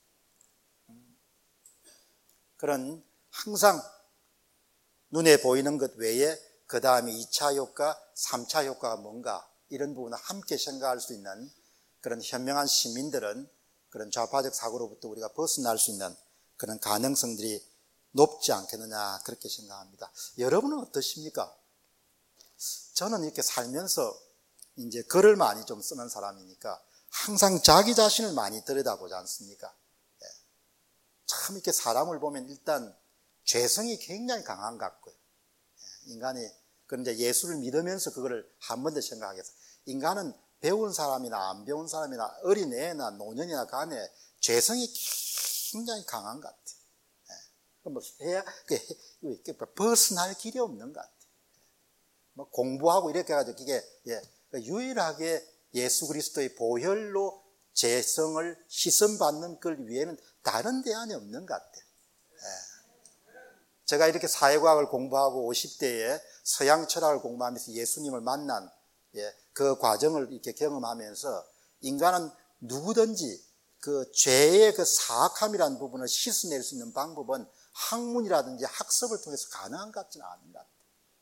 그런 항상 눈에 보이는 것 외에 그 다음에 이 차 효과, 삼 차 효과가 뭔가 이런 부분을 함께 생각할 수 있는 그런 현명한 시민들은 그런 좌파적 사고로부터 우리가 벗어날 수 있는 그런 가능성들이 높지 않겠느냐 그렇게 생각합니다. 여러분은 어떠십니까? 저는 이렇게 살면서 이제 글을 많이 좀 쓰는 사람이니까 항상 자기 자신을 많이 들여다보지 않습니까? 예. 참 이렇게 사람을 보면 일단 죄성이 굉장히 강한 것 같고요. 예. 인간이 그런데 예수를 믿으면서 그거를 한 번 더 생각하겠어요. 인간은 배운 사람이나 안 배운 사람이나 어린애나 노년이나 간에 죄성이 굉장히 강한 것 같아요. 예. 뭐 해야 벗어날 길이 없는 것 같아요. 뭐 공부하고 이렇게 해가지고 이게 예, 유일하게 예수 그리스도의 보혈로 죄성을 씻음받는 걸 위에는 다른 대안이 없는 것 같아요. 예. 제가 이렇게 사회과학을 공부하고 오십 대에 서양 철학을 공부하면서 예수님을 만난 예, 그 과정을 이렇게 경험하면서 인간은 누구든지 그 죄의 그 사악함이라는 부분을 씻어낼 수 있는 방법은 학문이라든지 학습을 통해서 가능한 것 같지는 않은 것 같아요.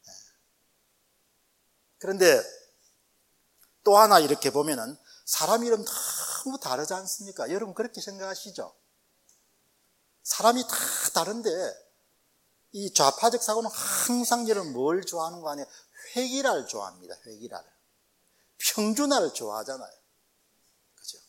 그런데 또 하나 이렇게 보면은 사람 이름 너무 다르지 않습니까? 여러분 그렇게 생각하시죠? 사람이 다 다른데 이 좌파적 사고는 항상 여러분 뭘 좋아하는 거 아니에요? 회기라를 좋아합니다. 회기라를. 평준화를 좋아하잖아요. 그죠?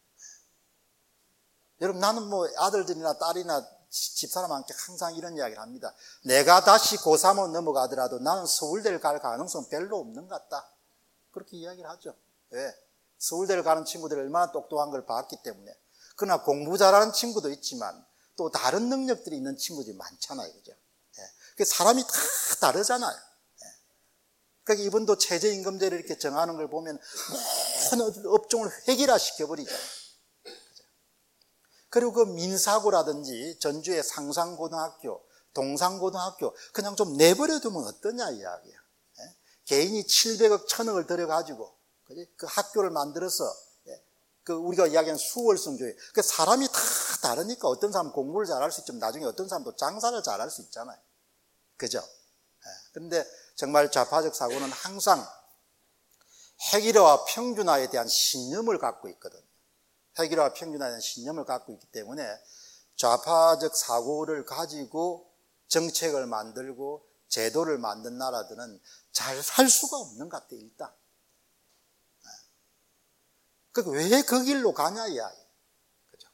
여러분 나는 뭐 아들들이나 딸이나 집사람한테 항상 이런 이야기를 합니다. 내가 다시 고삼으로 넘어가더라도 나는 서울대를 갈 가능성은 별로 없는 것 같다. 그렇게 이야기를 하죠. 왜? 서울대를 가는 친구들이 얼마나 똑똑한 걸 봤기 때문에. 그러나 공부 잘하는 친구도 있지만 또 다른 능력들이 있는 친구들이 많잖아요. 그죠? 예. 사람이 다 다르잖아요. 예. 그러니까 이분도 최저임금제를 이렇게 정하는 걸 보면 모든 업종을 획일화 시켜버리죠. 그리고 그 민사고라든지 전주의 상상고등학교, 동상고등학교 그냥 좀 내버려두면 어떠냐 이야기야. 예? 개인이 칠백억, 천억을 들여가지고 그지? 그 학교를 만들어서 예? 그 우리가 이야기하는 수월성 교육. 그 사람이 다 다르니까 어떤 사람은 공부를 잘할 수 있지만 나중에 어떤 사람도 장사를 잘할 수 있잖아요. 그죠? 예. 그런데 정말 좌파적 사고는 항상 획일화와 평준화에 대한 신념을 갖고 있거든요. 획일화와 평준화에 대한 신념을 갖고 있기 때문에 좌파적 사고를 가지고 정책을 만들고 제도를 만든 나라들은 잘 살 수가 없는 것 같아요, 일단. 그 왜 그 길로 가냐, 이야기. 그죠?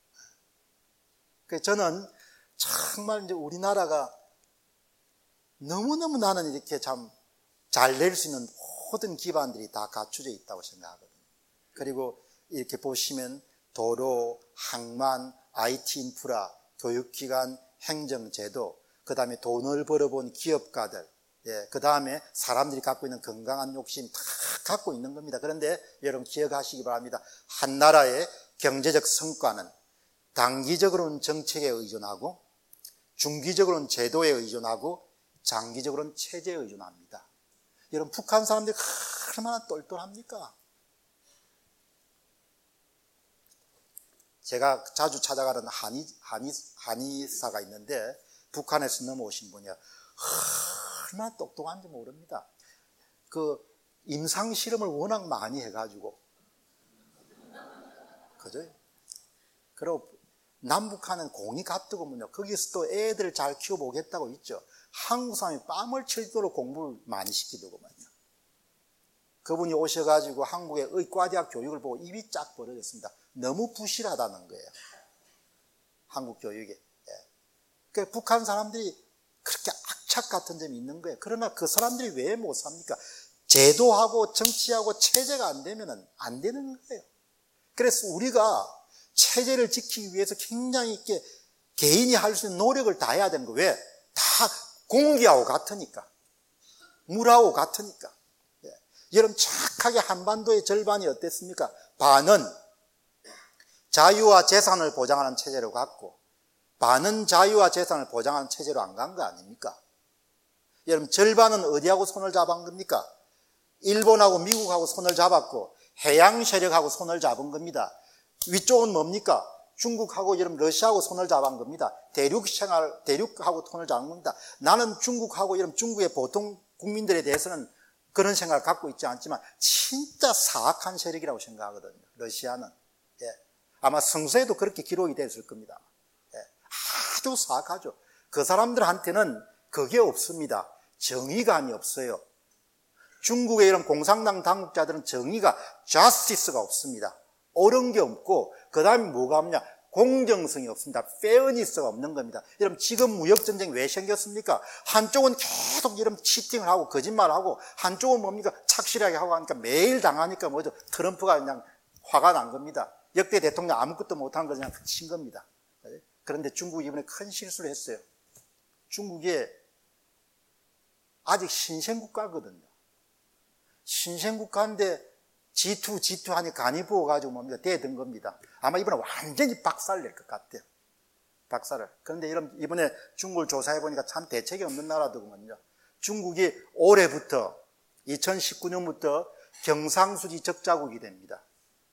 그래서 저는 정말 이제 우리나라가 너무너무 나는 이렇게 참 잘 낼 수 있는 모든 기반들이 다 갖춰져 있다고 생각하거든요. 그리고 이렇게 보시면 도로, 항만, 아이티 인프라, 교육기관, 행정제도, 그 다음에 돈을 벌어본 기업가들, 예, 그 다음에 사람들이 갖고 있는 건강한 욕심 다 갖고 있는 겁니다. 그런데 여러분 기억하시기 바랍니다. 한 나라의 경제적 성과는 단기적으로는 정책에 의존하고, 중기적으로는 제도에 의존하고, 장기적으로는 체제에 의존합니다. 여러분 북한 사람들이 얼마나 똘똘합니까? 제가 자주 찾아가는 한의, 한의, 한의사가 있는데 북한에서 넘어오신 분이야. 얼마나 똑똑한지 모릅니다. 그 임상 실험을 워낙 많이 해가지고, 그죠? 그리고 남북한은 공이 같더군요. 거기서 또 애들 잘 키워보겠다고 있죠. 한국 사람이 뺨을 칠 도록 공부를 많이 시키더군요. 그분이 오셔가지고 한국의 의과대학 교육을 보고 입이 쫙 벌어졌습니다. 너무 부실하다는 거예요. 한국 교육에. 예. 그러니까 북한 사람들이 그렇게 악착 같은 점이 있는 거예요. 그러나 그 사람들이 왜 못 삽니까? 제도하고 정치하고 체제가 안 되면 안 되는 거예요. 그래서 우리가 체제를 지키기 위해서 굉장히 이렇게 개인이 할 수 있는 노력을 다해야 되는 거예요. 왜? 다 공기하고 같으니까. 물하고 같으니까. 예. 여러분 착하게 한반도의 절반이 어땠습니까? 반은 자유와 재산을 보장하는 체제로 갔고, 반은 자유와 재산을 보장하는 체제로 안 간 거 아닙니까? 여러분 절반은 어디하고 손을 잡은 겁니까? 일본하고 미국하고 손을 잡았고 해양 세력하고 손을 잡은 겁니다. 위쪽은 뭡니까? 중국하고 여러분 러시아하고 손을 잡은 겁니다. 대륙 생활, 대륙하고 손을 잡은 겁니다. 나는 중국하고 여러분 중국의 보통 국민들에 대해서는 그런 생각을 갖고 있지 않지만 진짜 사악한 세력이라고 생각하거든요. 러시아는. 예. 아마 성서에도 그렇게 기록이 됐을 겁니다. 예. 아주 사악하죠. 그 사람들한테는 그게 없습니다. 정의감이 없어요. 중국의 이런 공산당 당국자들은 정의가, justice가 없습니다. 옳은 게 없고, 그 다음에 뭐가 없냐? 공정성이 없습니다. fairness가 없는 겁니다. 여러분, 지금 무역전쟁이 왜 생겼습니까? 한쪽은 계속 이런 치팅을 하고, 거짓말을 하고, 한쪽은 뭡니까? 착실하게 하고 하니까 매일 당하니까 뭐죠? 트럼프가 그냥 화가 난 겁니다. 역대 대통령 아무것도 못한 거 그냥 친 겁니다. 그런데 중국이 이번에 큰 실수를 했어요. 중국이 아직 신생국가거든요. 신생국가인데 지 투, 지 투 하니 간이 부어가지고 뭡니까? 대든 겁니다. 아마 이번에 완전히 박살 낼 것 같아요. 박살을. 그런데 이번에 중국을 조사해보니까 참 대책이 없는 나라더군요. 중국이 올해부터, 이천십구 년부터 경상수지 적자국이 됩니다.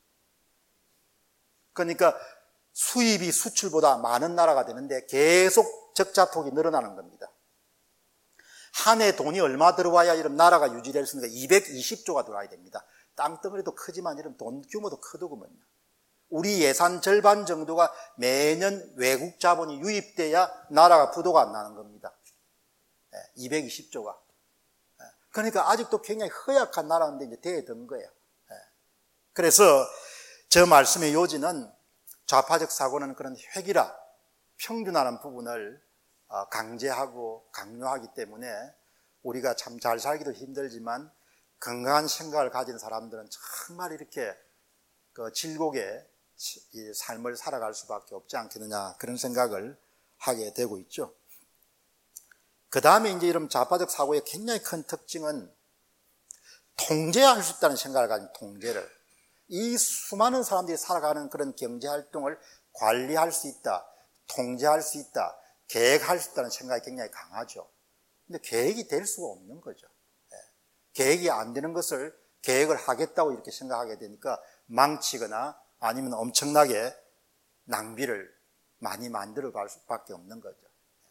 그러니까 수입이 수출보다 많은 나라가 되는데 계속 적자폭이 늘어나는 겁니다. 한 해 돈이 얼마 들어와야 이런 나라가 유지될 수 있는 게 이백이십 조가 들어와야 됩니다. 땅덩어리도 크지만 이런 돈 규모도 크더군요. 우리 예산 절반 정도가 매년 외국 자본이 유입돼야 나라가 부도가 안 나는 겁니다. 이백이십 조가. 그러니까 아직도 굉장히 허약한 나라인데 이제 대든 거예요. 그래서 저 말씀의 요지는 좌파적 사고는 그런 획일화, 평준화라는 부분을 강제하고 강요하기 때문에 우리가 참 잘 살기도 힘들지만 건강한 생각을 가진 사람들은 정말 이렇게 그 질곡의 삶을 살아갈 수밖에 없지 않겠느냐, 그런 생각을 하게 되고 있죠. 그 다음에 이제 이런 좌파적 사고의 굉장히 큰 특징은 통제할 수 있다는 생각을 가진 통제를, 이 수많은 사람들이 살아가는 그런 경제활동을 관리할 수 있다, 통제할 수 있다, 계획할 수 있다는 생각이 굉장히 강하죠. 근데 계획이 될 수가 없는 거죠. 계획이 안 되는 것을 계획을 하겠다고 이렇게 생각하게 되니까 망치거나 아니면 엄청나게 낭비를 많이 만들어 갈 수밖에 없는 거죠.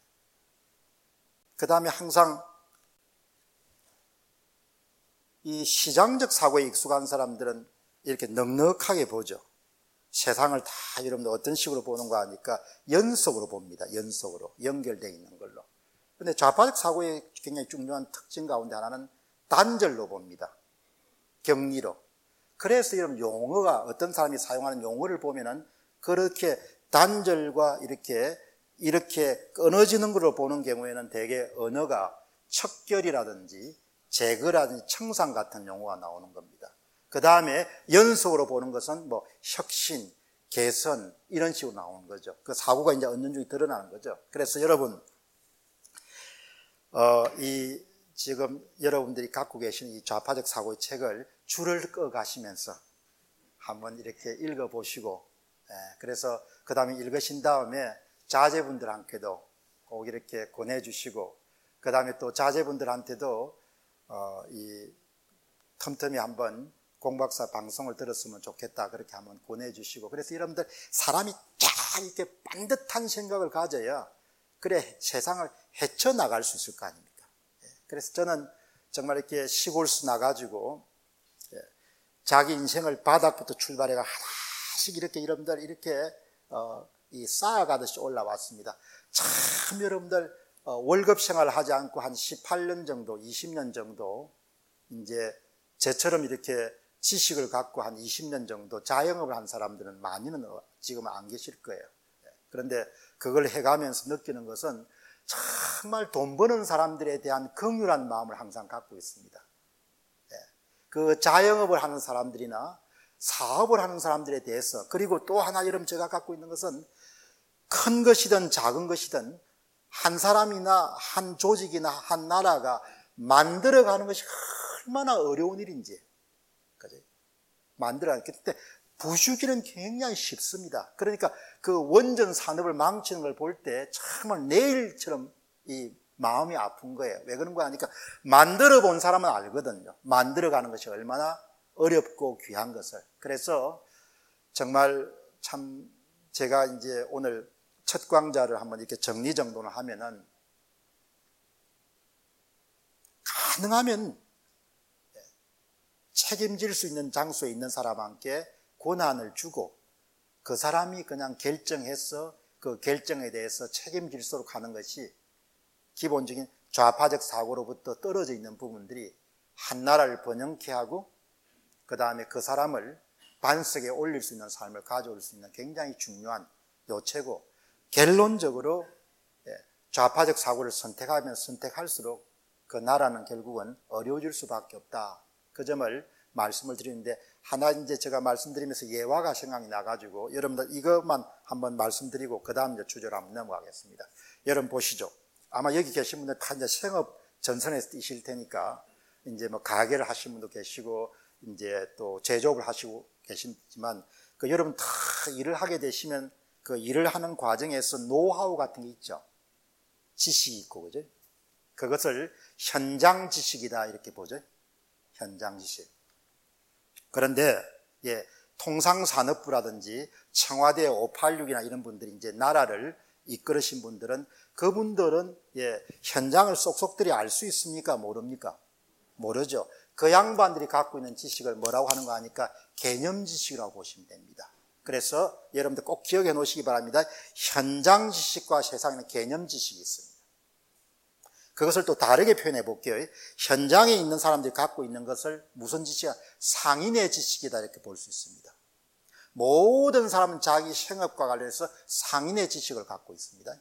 그 다음에 항상 이 시장적 사고에 익숙한 사람들은 이렇게 넉넉하게 보죠. 세상을 다 여러분들 어떤 식으로 보는 거 하니까 연속으로 봅니다. 연속으로 연결되어 있는 걸로. 그런데 좌파적 사고의 굉장히 중요한 특징 가운데 하나는 단절로 봅니다. 격리로. 그래서 여러분 용어가, 어떤 사람이 사용하는 용어를 보면은 그렇게 단절과 이렇게 이렇게 끊어지는 걸로 보는 경우에는 대개 언어가 척결이라든지 제거라든지 청산 같은 용어가 나오는 겁니다. 그 다음에 연속으로 보는 것은 뭐 혁신, 개선 이런 식으로 나오는 거죠. 그 사고가 이제 은연중에 드러나는 거죠. 그래서 여러분, 어, 이 지금 여러분들이 갖고 계신 이 좌파적 사고의 책을 줄을 꺼 가시면서 한번 이렇게 읽어보시고, 예, 그래서 그 다음에 읽으신 다음에 자제분들한테도 꼭 이렇게 권해주시고, 그 다음에 또 자제분들한테도 어, 이 틈틈이 한번 공박사 방송을 들었으면 좋겠다 그렇게 한번 권해주시고, 그래서 여러분들 사람이 쫙 이렇게 반듯한 생각을 가져야 그래 세상을 헤쳐나갈 수 있을 거 아닙니까? 그래서 저는 정말 이렇게 시골수 나가지고 자기 인생을 바닥부터 출발해가 하나씩 이렇게 여러분들 이렇게 어, 이 쌓아가듯이 올라왔습니다. 참 여러분들 어, 월급 생활을 하지 않고 한 십팔 년 정도, 이십 년 정도 이제 저처럼 이렇게 지식을 갖고 한 이십 년 정도 자영업을 한 사람들은 많이는 지금은 안 계실 거예요. 그런데 그걸 해가면서 느끼는 것은 정말 돈 버는 사람들에 대한 긍휼한 마음을 항상 갖고 있습니다. 그 자영업을 하는 사람들이나 사업을 하는 사람들에 대해서, 그리고 또 하나 여러분 제가 갖고 있는 것은 큰 것이든 작은 것이든 한 사람이나 한 조직이나 한 나라가 만들어가는 것이 얼마나 어려운 일인지, 그지? 만들어가는 때 부수기는 굉장히 쉽습니다. 그러니까 그 원전 산업을 망치는 걸 볼 때 정말 내일처럼 이 마음이 아픈 거예요. 왜 그런 거 하니까 만들어 본 사람은 알거든요. 만들어가는 것이 얼마나 어렵고 귀한 것을. 그래서 정말 참 제가 이제 오늘 첫 강좌를 한번 이렇게 정리정돈을 하면은 가능하면 책임질 수 있는 장소에 있는 사람한테 권한을 주고 그 사람이 그냥 결정해서 그 결정에 대해서 책임질수록 하는 것이 기본적인 좌파적 사고로부터 떨어져 있는 부분들이 한 나라를 번영케 하고 그 다음에 그 사람을 반석에 올릴 수 있는 삶을 가져올 수 있는 굉장히 중요한 요체고, 결론적으로 좌파적 사고를 선택하면 선택할수록 그 나라는 결국은 어려워질 수밖에 없다. 그 점을 말씀을 드리는데, 하나 이제 제가 말씀드리면서 예화가 생각이 나가지고 여러분들 이것만 한번 말씀드리고 그 다음 이제 주제로 한번 넘어가겠습니다. 여러분 보시죠. 아마 여기 계신 분들 다 이제 생업 전선에서 뛰실 테니까 이제 뭐 가게를 하신 분도 계시고 이제 또 제조업을 하시고 계시지만 그 여러분 다 일을 하게 되시면 그 일을 하는 과정에서 노하우 같은 게 있죠. 지식이 있고, 그죠? 그것을 현장 지식이다 이렇게 보죠. 현장 지식. 그런데 예, 통상산업부라든지 청와대 오팔육이나 이런 분들이 이제 나라를 이끌으신 분들은 그분들은 예, 현장을 쏙쏙들이 알 수 있습니까? 모릅니까? 모르죠. 그 양반들이 갖고 있는 지식을 뭐라고 하는 거 하니까 개념 지식이라고 보시면 됩니다. 그래서 여러분들 꼭 기억해 놓으시기 바랍니다. 현장 지식과 세상에는 개념 지식이 있습니다. 그것을 또 다르게 표현해 볼게요. 현장에 있는 사람들이 갖고 있는 것을 무슨 지식이야? 상인의 지식이다 이렇게 볼 수 있습니다. 모든 사람은 자기 생업과 관련해서 상인의 지식을 갖고 있습니다.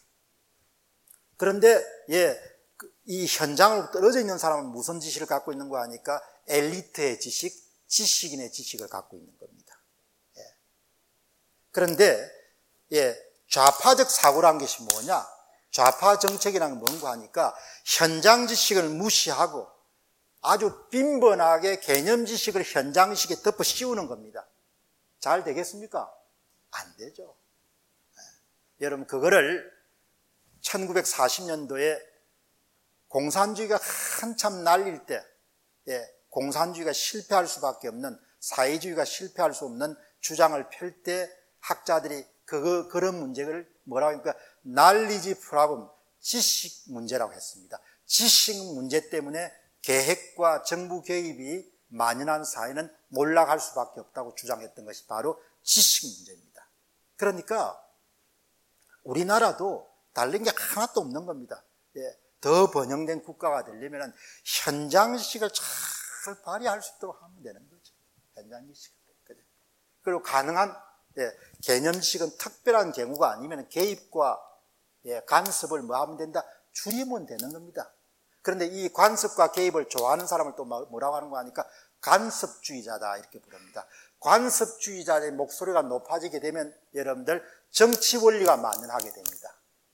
그런데 예, 이 현장으로 떨어져 있는 사람은 무슨 지식을 갖고 있는 거 하니까 엘리트의 지식, 지식인의 지식을 갖고 있는 겁니다. 예. 그런데 예, 좌파적 사고라는 것이 뭐냐? 좌파 정책이라는 건 뭔가 하니까 현장 지식을 무시하고 아주 빈번하게 개념 지식을 현장 지식에 덮어 씌우는 겁니다. 잘 되겠습니까? 안 되죠. 네. 여러분 그거를 천구백사십 년도에 공산주의가 한참 날릴 때 예, 공산주의가 실패할 수밖에 없는, 사회주의가 실패할 수 없는 주장을 펼 때 학자들이 그, 그런 문제를 뭐라고 하니까 knowledge problem, 지식 문제라고 했습니다. 지식 문제 때문에 계획과 정부 개입이 만연한 사회는 몰락할 수밖에 없다고 주장했던 것이 바로 지식 문제입니다. 그러니까 우리나라도 다른 게 하나도 없는 겁니다. 예, 더 번영된 국가가 되려면 현장 지식을 잘 발휘할 수 있도록 하면 되는 거죠. 현장 지식. 그리고 가능한 예, 개념 지식은 특별한 경우가 아니면 개입과 예, 간섭을 뭐 하면 된다? 줄이면 되는 겁니다. 그런데 이 간섭과 개입을 좋아하는 사람을 또 뭐라고 하는 거 하니까 간섭주의자다 이렇게 부릅니다. 간섭주의자의 목소리가 높아지게 되면 여러분들 정치 원리가 만연하게 됩니다.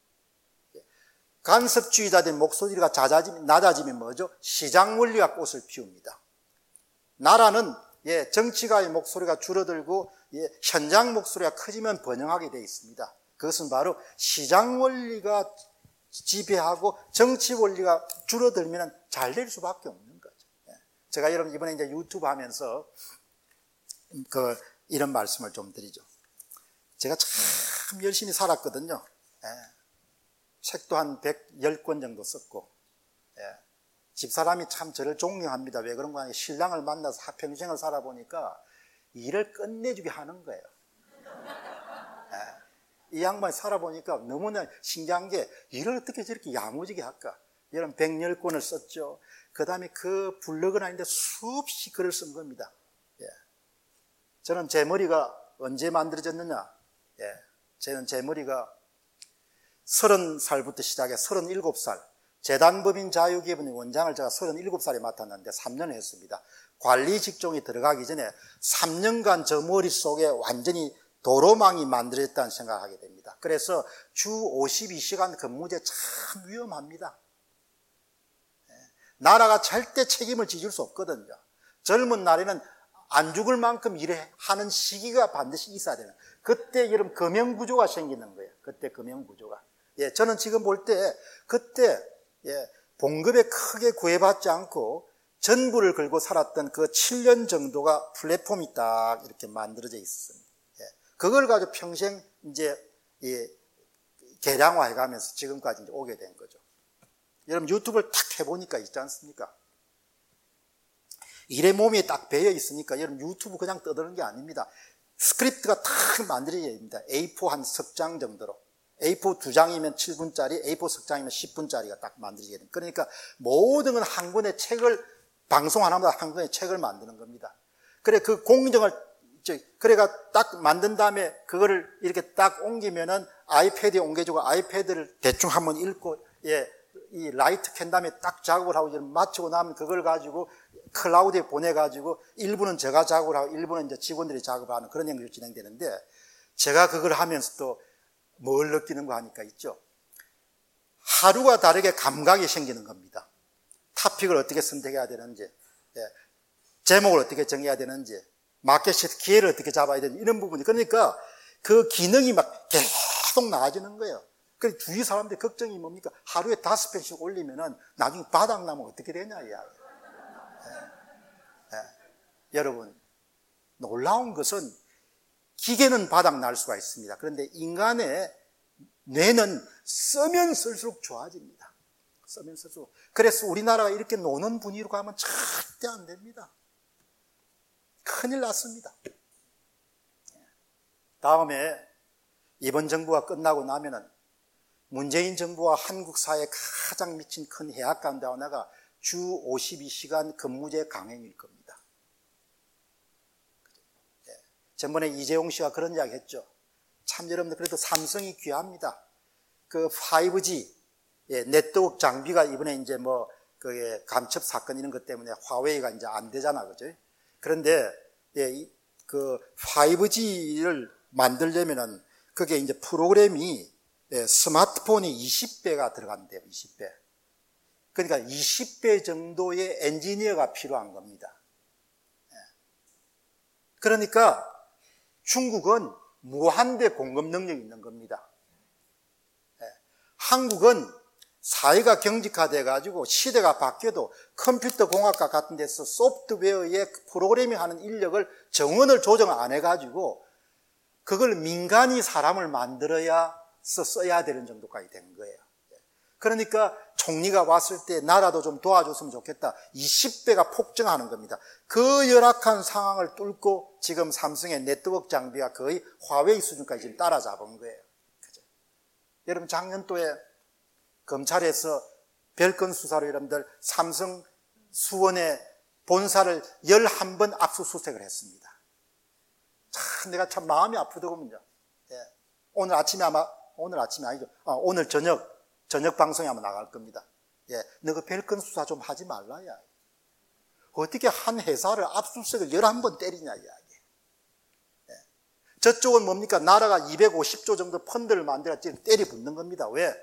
간섭주의자들의 목소리가 잦아지면, 낮아지면 뭐죠? 시장 원리가 꽃을 피웁니다. 나라는 예, 정치가의 목소리가 줄어들고 예, 현장 목소리가 커지면 번영하게 되어 있습니다. 그것은 바로 시장 원리가 지배하고 정치 원리가 줄어들면 잘 될 수밖에 없는 거죠. 예. 제가 여러분 이번에 이제 유튜브 하면서 그 이런 말씀을 좀 드리죠. 제가 참 열심히 살았거든요. 예. 책도 한 백십 권 정도 썼고, 예. 집사람이 참 저를 존경합니다. 왜 그런가 하면 신랑을 만나서 평생을 살아보니까 일을 끝내주게 하는 거예요. 예. 이 양반이 살아보니까 너무나 신기한 게 일을 어떻게 저렇게 야무지게 할까? 이런 백십 권을 썼죠. 그 다음에 그 블로그는 아닌데 수없이 글을 쓴 겁니다. 예. 저는 제 머리가 언제 만들어졌느냐? 예. 저는 제 머리가 서른 살부터 시작해 서른일곱 살. 재단법인 자유기업의 원장을 제가 서른일곱 살에 맡았는데 삼 년을 했습니다. 관리 직종에 들어가기 전에 삼 년간 저 머릿속에 완전히 도로망이 만들어졌다는 생각을 하게 됩니다. 그래서 주 오십이 시간 근무제 참 위험합니다. 나라가 절대 책임을 지줄 수 없거든요. 젊은 날에는 안 죽을 만큼 일하는 시기가 반드시 있어야 되는, 그때 여러분 금형구조가 생기는 거예요. 그때 금형구조가. 예, 저는 지금 볼 때 그때 예, 봉급에 크게 구애받지 않고 전부를 걸고 살았던 그 칠 년 정도가 플랫폼이 딱 이렇게 만들어져 있었습니다. 예, 그걸 가지고 평생 이제 예, 개량화해 가면서 지금까지 이제 오게 된 거죠. 여러분 유튜브를 탁 해보니까 있지 않습니까? 일의 몸에 딱 배어 있으니까 여러분 유튜브 그냥 떠드는 게 아닙니다. 스크립트가 탁 만들어져야 됩니다. 에이 사 한 석 장 정도로. 에이 사 두 장이면 칠 분짜리, 에이 사 석 장이면 십 분짜리가 딱 만들어져야 됩니다. 그러니까 모든 건 한 권의 책을, 방송 하나마다 한 권의 책을 만드는 겁니다. 그래, 그 공정을, 그래가 딱 만든 다음에 그거를 이렇게 딱 옮기면은 아이패드에 옮겨주고 아이패드를 대충 한번 읽고, 예, 이 라이트 켠 다음에 딱 작업을 하고 마치고 나면 그걸 가지고 클라우드에 보내가지고 일부는 제가 작업을 하고 일부는 이제 직원들이 작업을 하는 그런 행동이 진행되는데, 제가 그걸 하면서 또 뭘 느끼는가 하니까 있죠. 하루가 다르게 감각이 생기는 겁니다. 토픽을 어떻게 선택해야 되는지, 예, 제목을 어떻게 정해야 되는지, 마켓 기회를 어떻게 잡아야 되는지, 이런 부분이. 그러니까 그 기능이 막 계속 나아지는 거예요. 그래서 주위 사람들이 걱정이 뭡니까? 하루에 다섯 편씩 올리면은 나중에 바닥 나면 어떻게 되냐, 이 이야기. 예, 예. 여러분, 놀라운 것은 기계는 바닥 날 수가 있습니다. 그런데 인간의 뇌는 쓰면 쓸수록 좋아집니다. 쓰면 쓸수록. 그래서 우리나라가 이렇게 노는 분위기로 가면 절대 안 됩니다. 큰일 났습니다. 다음에 이번 정부가 끝나고 나면은 문재인 정부와 한국 사회에 가장 미친 큰 해악 가운데 하나가 주 오십이 시간 근무제 강행일 겁니다. 전번에 이재용 씨가 그런 이야기 했죠. 참 여러분들 그래도 삼성이 귀합니다. 그 파이브 지 예, 네트워크 장비가 이번에 이제 뭐 그게 간첩 사건 이런 것 때문에 화웨이가 이제 안 되잖아, 그죠? 그런데 예, 이, 그 파이브 지를 만들려면은 그게 이제 프로그램이 예, 스마트폰이 이십 배가 들어간대요. 이십 배. 그러니까 이십 배 정도의 엔지니어가 필요한 겁니다. 예. 그러니까 중국은 무한대 공급 능력이 있는 겁니다. 예. 한국은 사회가 경직화돼 가지고 시대가 바뀌어도 컴퓨터 공학과 같은 데서 소프트웨어의 프로그래밍 하는 인력을 정원을 조정 안 해가지고 그걸 민간이 사람을 만들어야 써야 되는 정도까지 된 거예요. 그러니까 총리가 왔을 때 나라도 좀 도와줬으면 좋겠다. 이십 배가 폭증하는 겁니다. 그 열악한 상황을 뚫고 지금 삼성의 네트워크 장비가 거의 화웨이 수준까지 지금 따라잡은 거예요. 그죠? 여러분 작년도에 검찰에서 별건 수사로 여러분들 삼성 수원의 본사를 열한 번 압수수색을 했습니다. 참 내가 참 마음이 아프더군요. 예. 오늘 아침에 아마 오늘 아침이 아니죠. 아, 오늘 저녁 저녁 방송에 한번 나갈 겁니다. 예, 너 그 별건 수사 좀 하지 말라, 야. 어떻게 한 회사를 압수수색을 열한 번 때리냐 이야기. 예. 저쪽은 뭡니까? 나라가 이백오십 조 정도 펀드를 만들어 지금 때리 붙는 겁니다. 왜?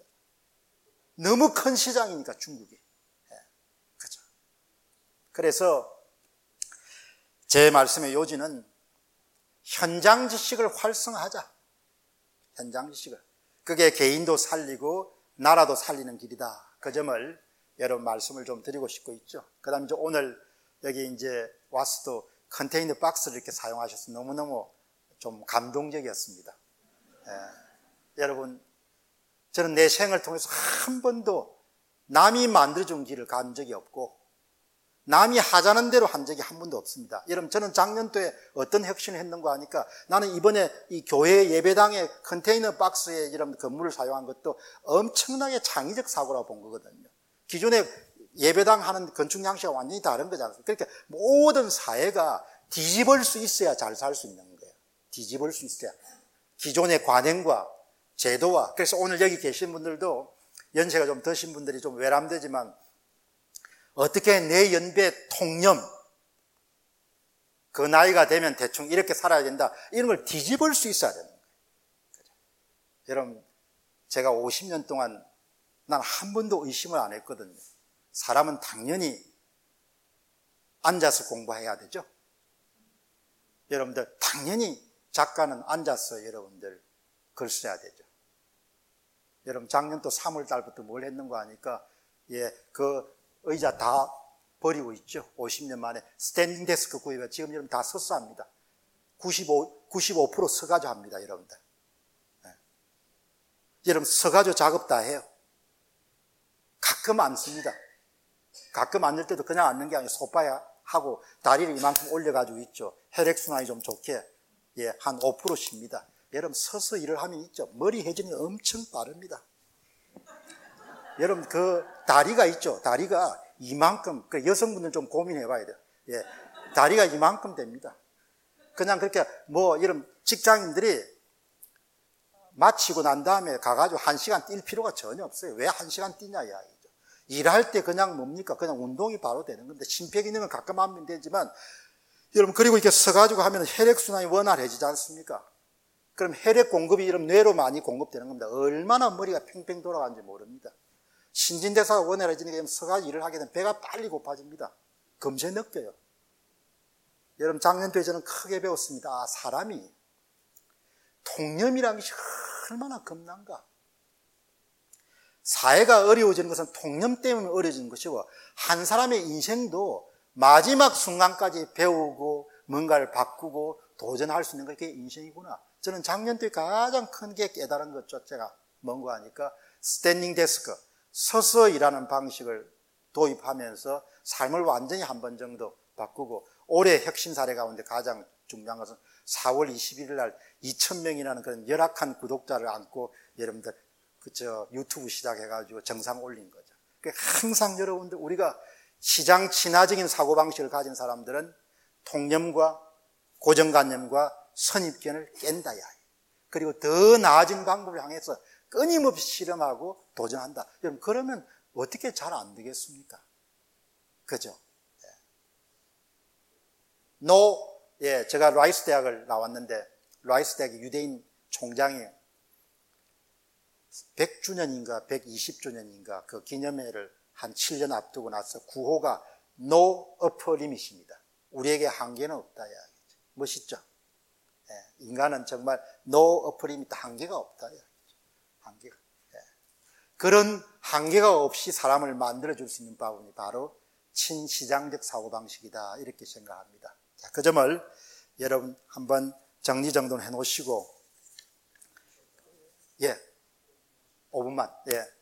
너무 큰 시장이니까 중국이. 예. 그죠. 그래서 제 말씀의 요지는 현장 지식을 활성화하자. 현장 지식을. 그게 개인도 살리고 나라도 살리는 길이다. 그 점을 여러분 말씀을 좀 드리고 싶고 있죠. 그 다음에 오늘 여기 이제 와서도 컨테이너 박스를 이렇게 사용하셔서 너무너무 좀 감동적이었습니다. 예. 여러분, 저는 내 생을 통해서 한 번도 남이 만들어준 길을 간 적이 없고 남이 하자는 대로 한 적이 한 번도 없습니다. 여러분, 저는 작년도에 어떤 혁신을 했는가 하니까 나는 이번에 이 교회 예배당의 컨테이너 박스에 이런 건물을 사용한 것도 엄청나게 창의적 사고라고 본 거거든요. 기존에 예배당 하는 건축 양식과 완전히 다른 거잖아요. 그러니까 모든 사회가 뒤집을 수 있어야 잘 살 수 있는 거예요. 뒤집을 수 있어야. 기존의 관행과 제도와. 그래서 오늘 여기 계신 분들도 연세가 좀 드신 분들이 좀 외람되지만 어떻게 내 연배 통념, 그 나이가 되면 대충 이렇게 살아야 된다. 이런 걸 뒤집을 수 있어야 되는 거예요. 여러분, 제가 오십 년 동안 난 한 번도 의심을 안 했거든요. 사람은 당연히 앉아서 공부해야 되죠. 여러분들, 당연히 작가는 앉아서 여러분들 글 써야 되죠. 여러분, 작년도 삼월 달부터 뭘 했는가 하니까, 예, 그 의자 다 버리고 있죠. 오십 년 만에 스탠딩 데스크 구입해 지금 여러분 다 서서 합니다. 구십오, 구십오 퍼센트 서가지고 합니다, 여러분들. 네. 여러분, 서가지고 작업 다 해요. 가끔 앉습니다. 가끔 앉을 때도 그냥 앉는 게 아니고 소파에 하고 다리를 이만큼 올려가지고 있죠. 혈액순환이 좀 좋게, 예, 한 오 퍼센트 쉽니다. 여러분, 서서 일을 하면 있죠. 머리 회전이 엄청 빠릅니다. 여러분, 그 다리가 있죠. 다리가 이만큼, 그 여성분들 좀 고민해 봐야 돼요. 예, 다리가 이만큼 됩니다. 그냥 그렇게 뭐 이런 직장인들이 마치고 난 다음에 가가지고 한 시간 뛸 필요가 전혀 없어요. 왜 한 시간 뛰냐 이야기죠. 일할 때 그냥 뭡니까? 그냥 운동이 바로 되는 건데 심폐기능은 가끔 하면 되지만 여러분, 그리고 이렇게 서가지고 하면 혈액순환이 원활해지지 않습니까? 그럼 혈액 공급이 이런 뇌로 많이 공급되는 겁니다. 얼마나 머리가 팽팽 돌아가는지 모릅니다. 신진대사가 원활해지니까 서가지고 일을 하게 되면 배가 빨리 고파집니다. 금세 느껴요. 여러분, 작년도에 저는 크게 배웠습니다. 아, 사람이 통념이라는 것이 얼마나 겁난가. 사회가 어려워지는 것은 통념 때문에 어려워지는 것이고 한 사람의 인생도 마지막 순간까지 배우고 뭔가를 바꾸고 도전할 수 있는 게 인생이구나. 저는 작년도에 가장 큰 게 깨달은 것 자체가 뭔가 하니까 스탠딩 데스크, 서서 일하는 방식을 도입하면서 삶을 완전히 한 번 정도 바꾸고 올해 혁신 사례 가운데 가장 중요한 것은 사월 이십일일 날 이천 명이라는 그런 열악한 구독자를 안고 여러분들 그저 유튜브 시작해가지고 정상 올린 거죠. 항상 여러분들 우리가 시장 친화적인 사고방식을 가진 사람들은 통념과 고정관념과 선입견을 깬다. 그리고 더 나아진 방법을 향해서 끊임없이 실험하고 도전한다. 여러분, 그러면 어떻게 잘 안 되겠습니까? 그죠? 예. 노, 예, 제가 라이스 대학을 나왔는데, 라이스 대학의 유대인 총장이 백 주년인가 백이십 주년인가 그 기념회를 한 칠 년 앞두고 나서 구호가 No upper limit입니다. 우리에게 한계는 없다. 이야기죠. 멋있죠? 예, 인간은 정말 No upper limit, 한계가 없다. 이야기죠. 한계가. 예. 그런 한계가 없이 사람을 만들어줄 수 있는 방법이 바로 친시장적 사고방식이다. 이렇게 생각합니다. 자, 그 점을 여러분 한번 정리정돈 해놓으시고, 예, 오 분만, 예.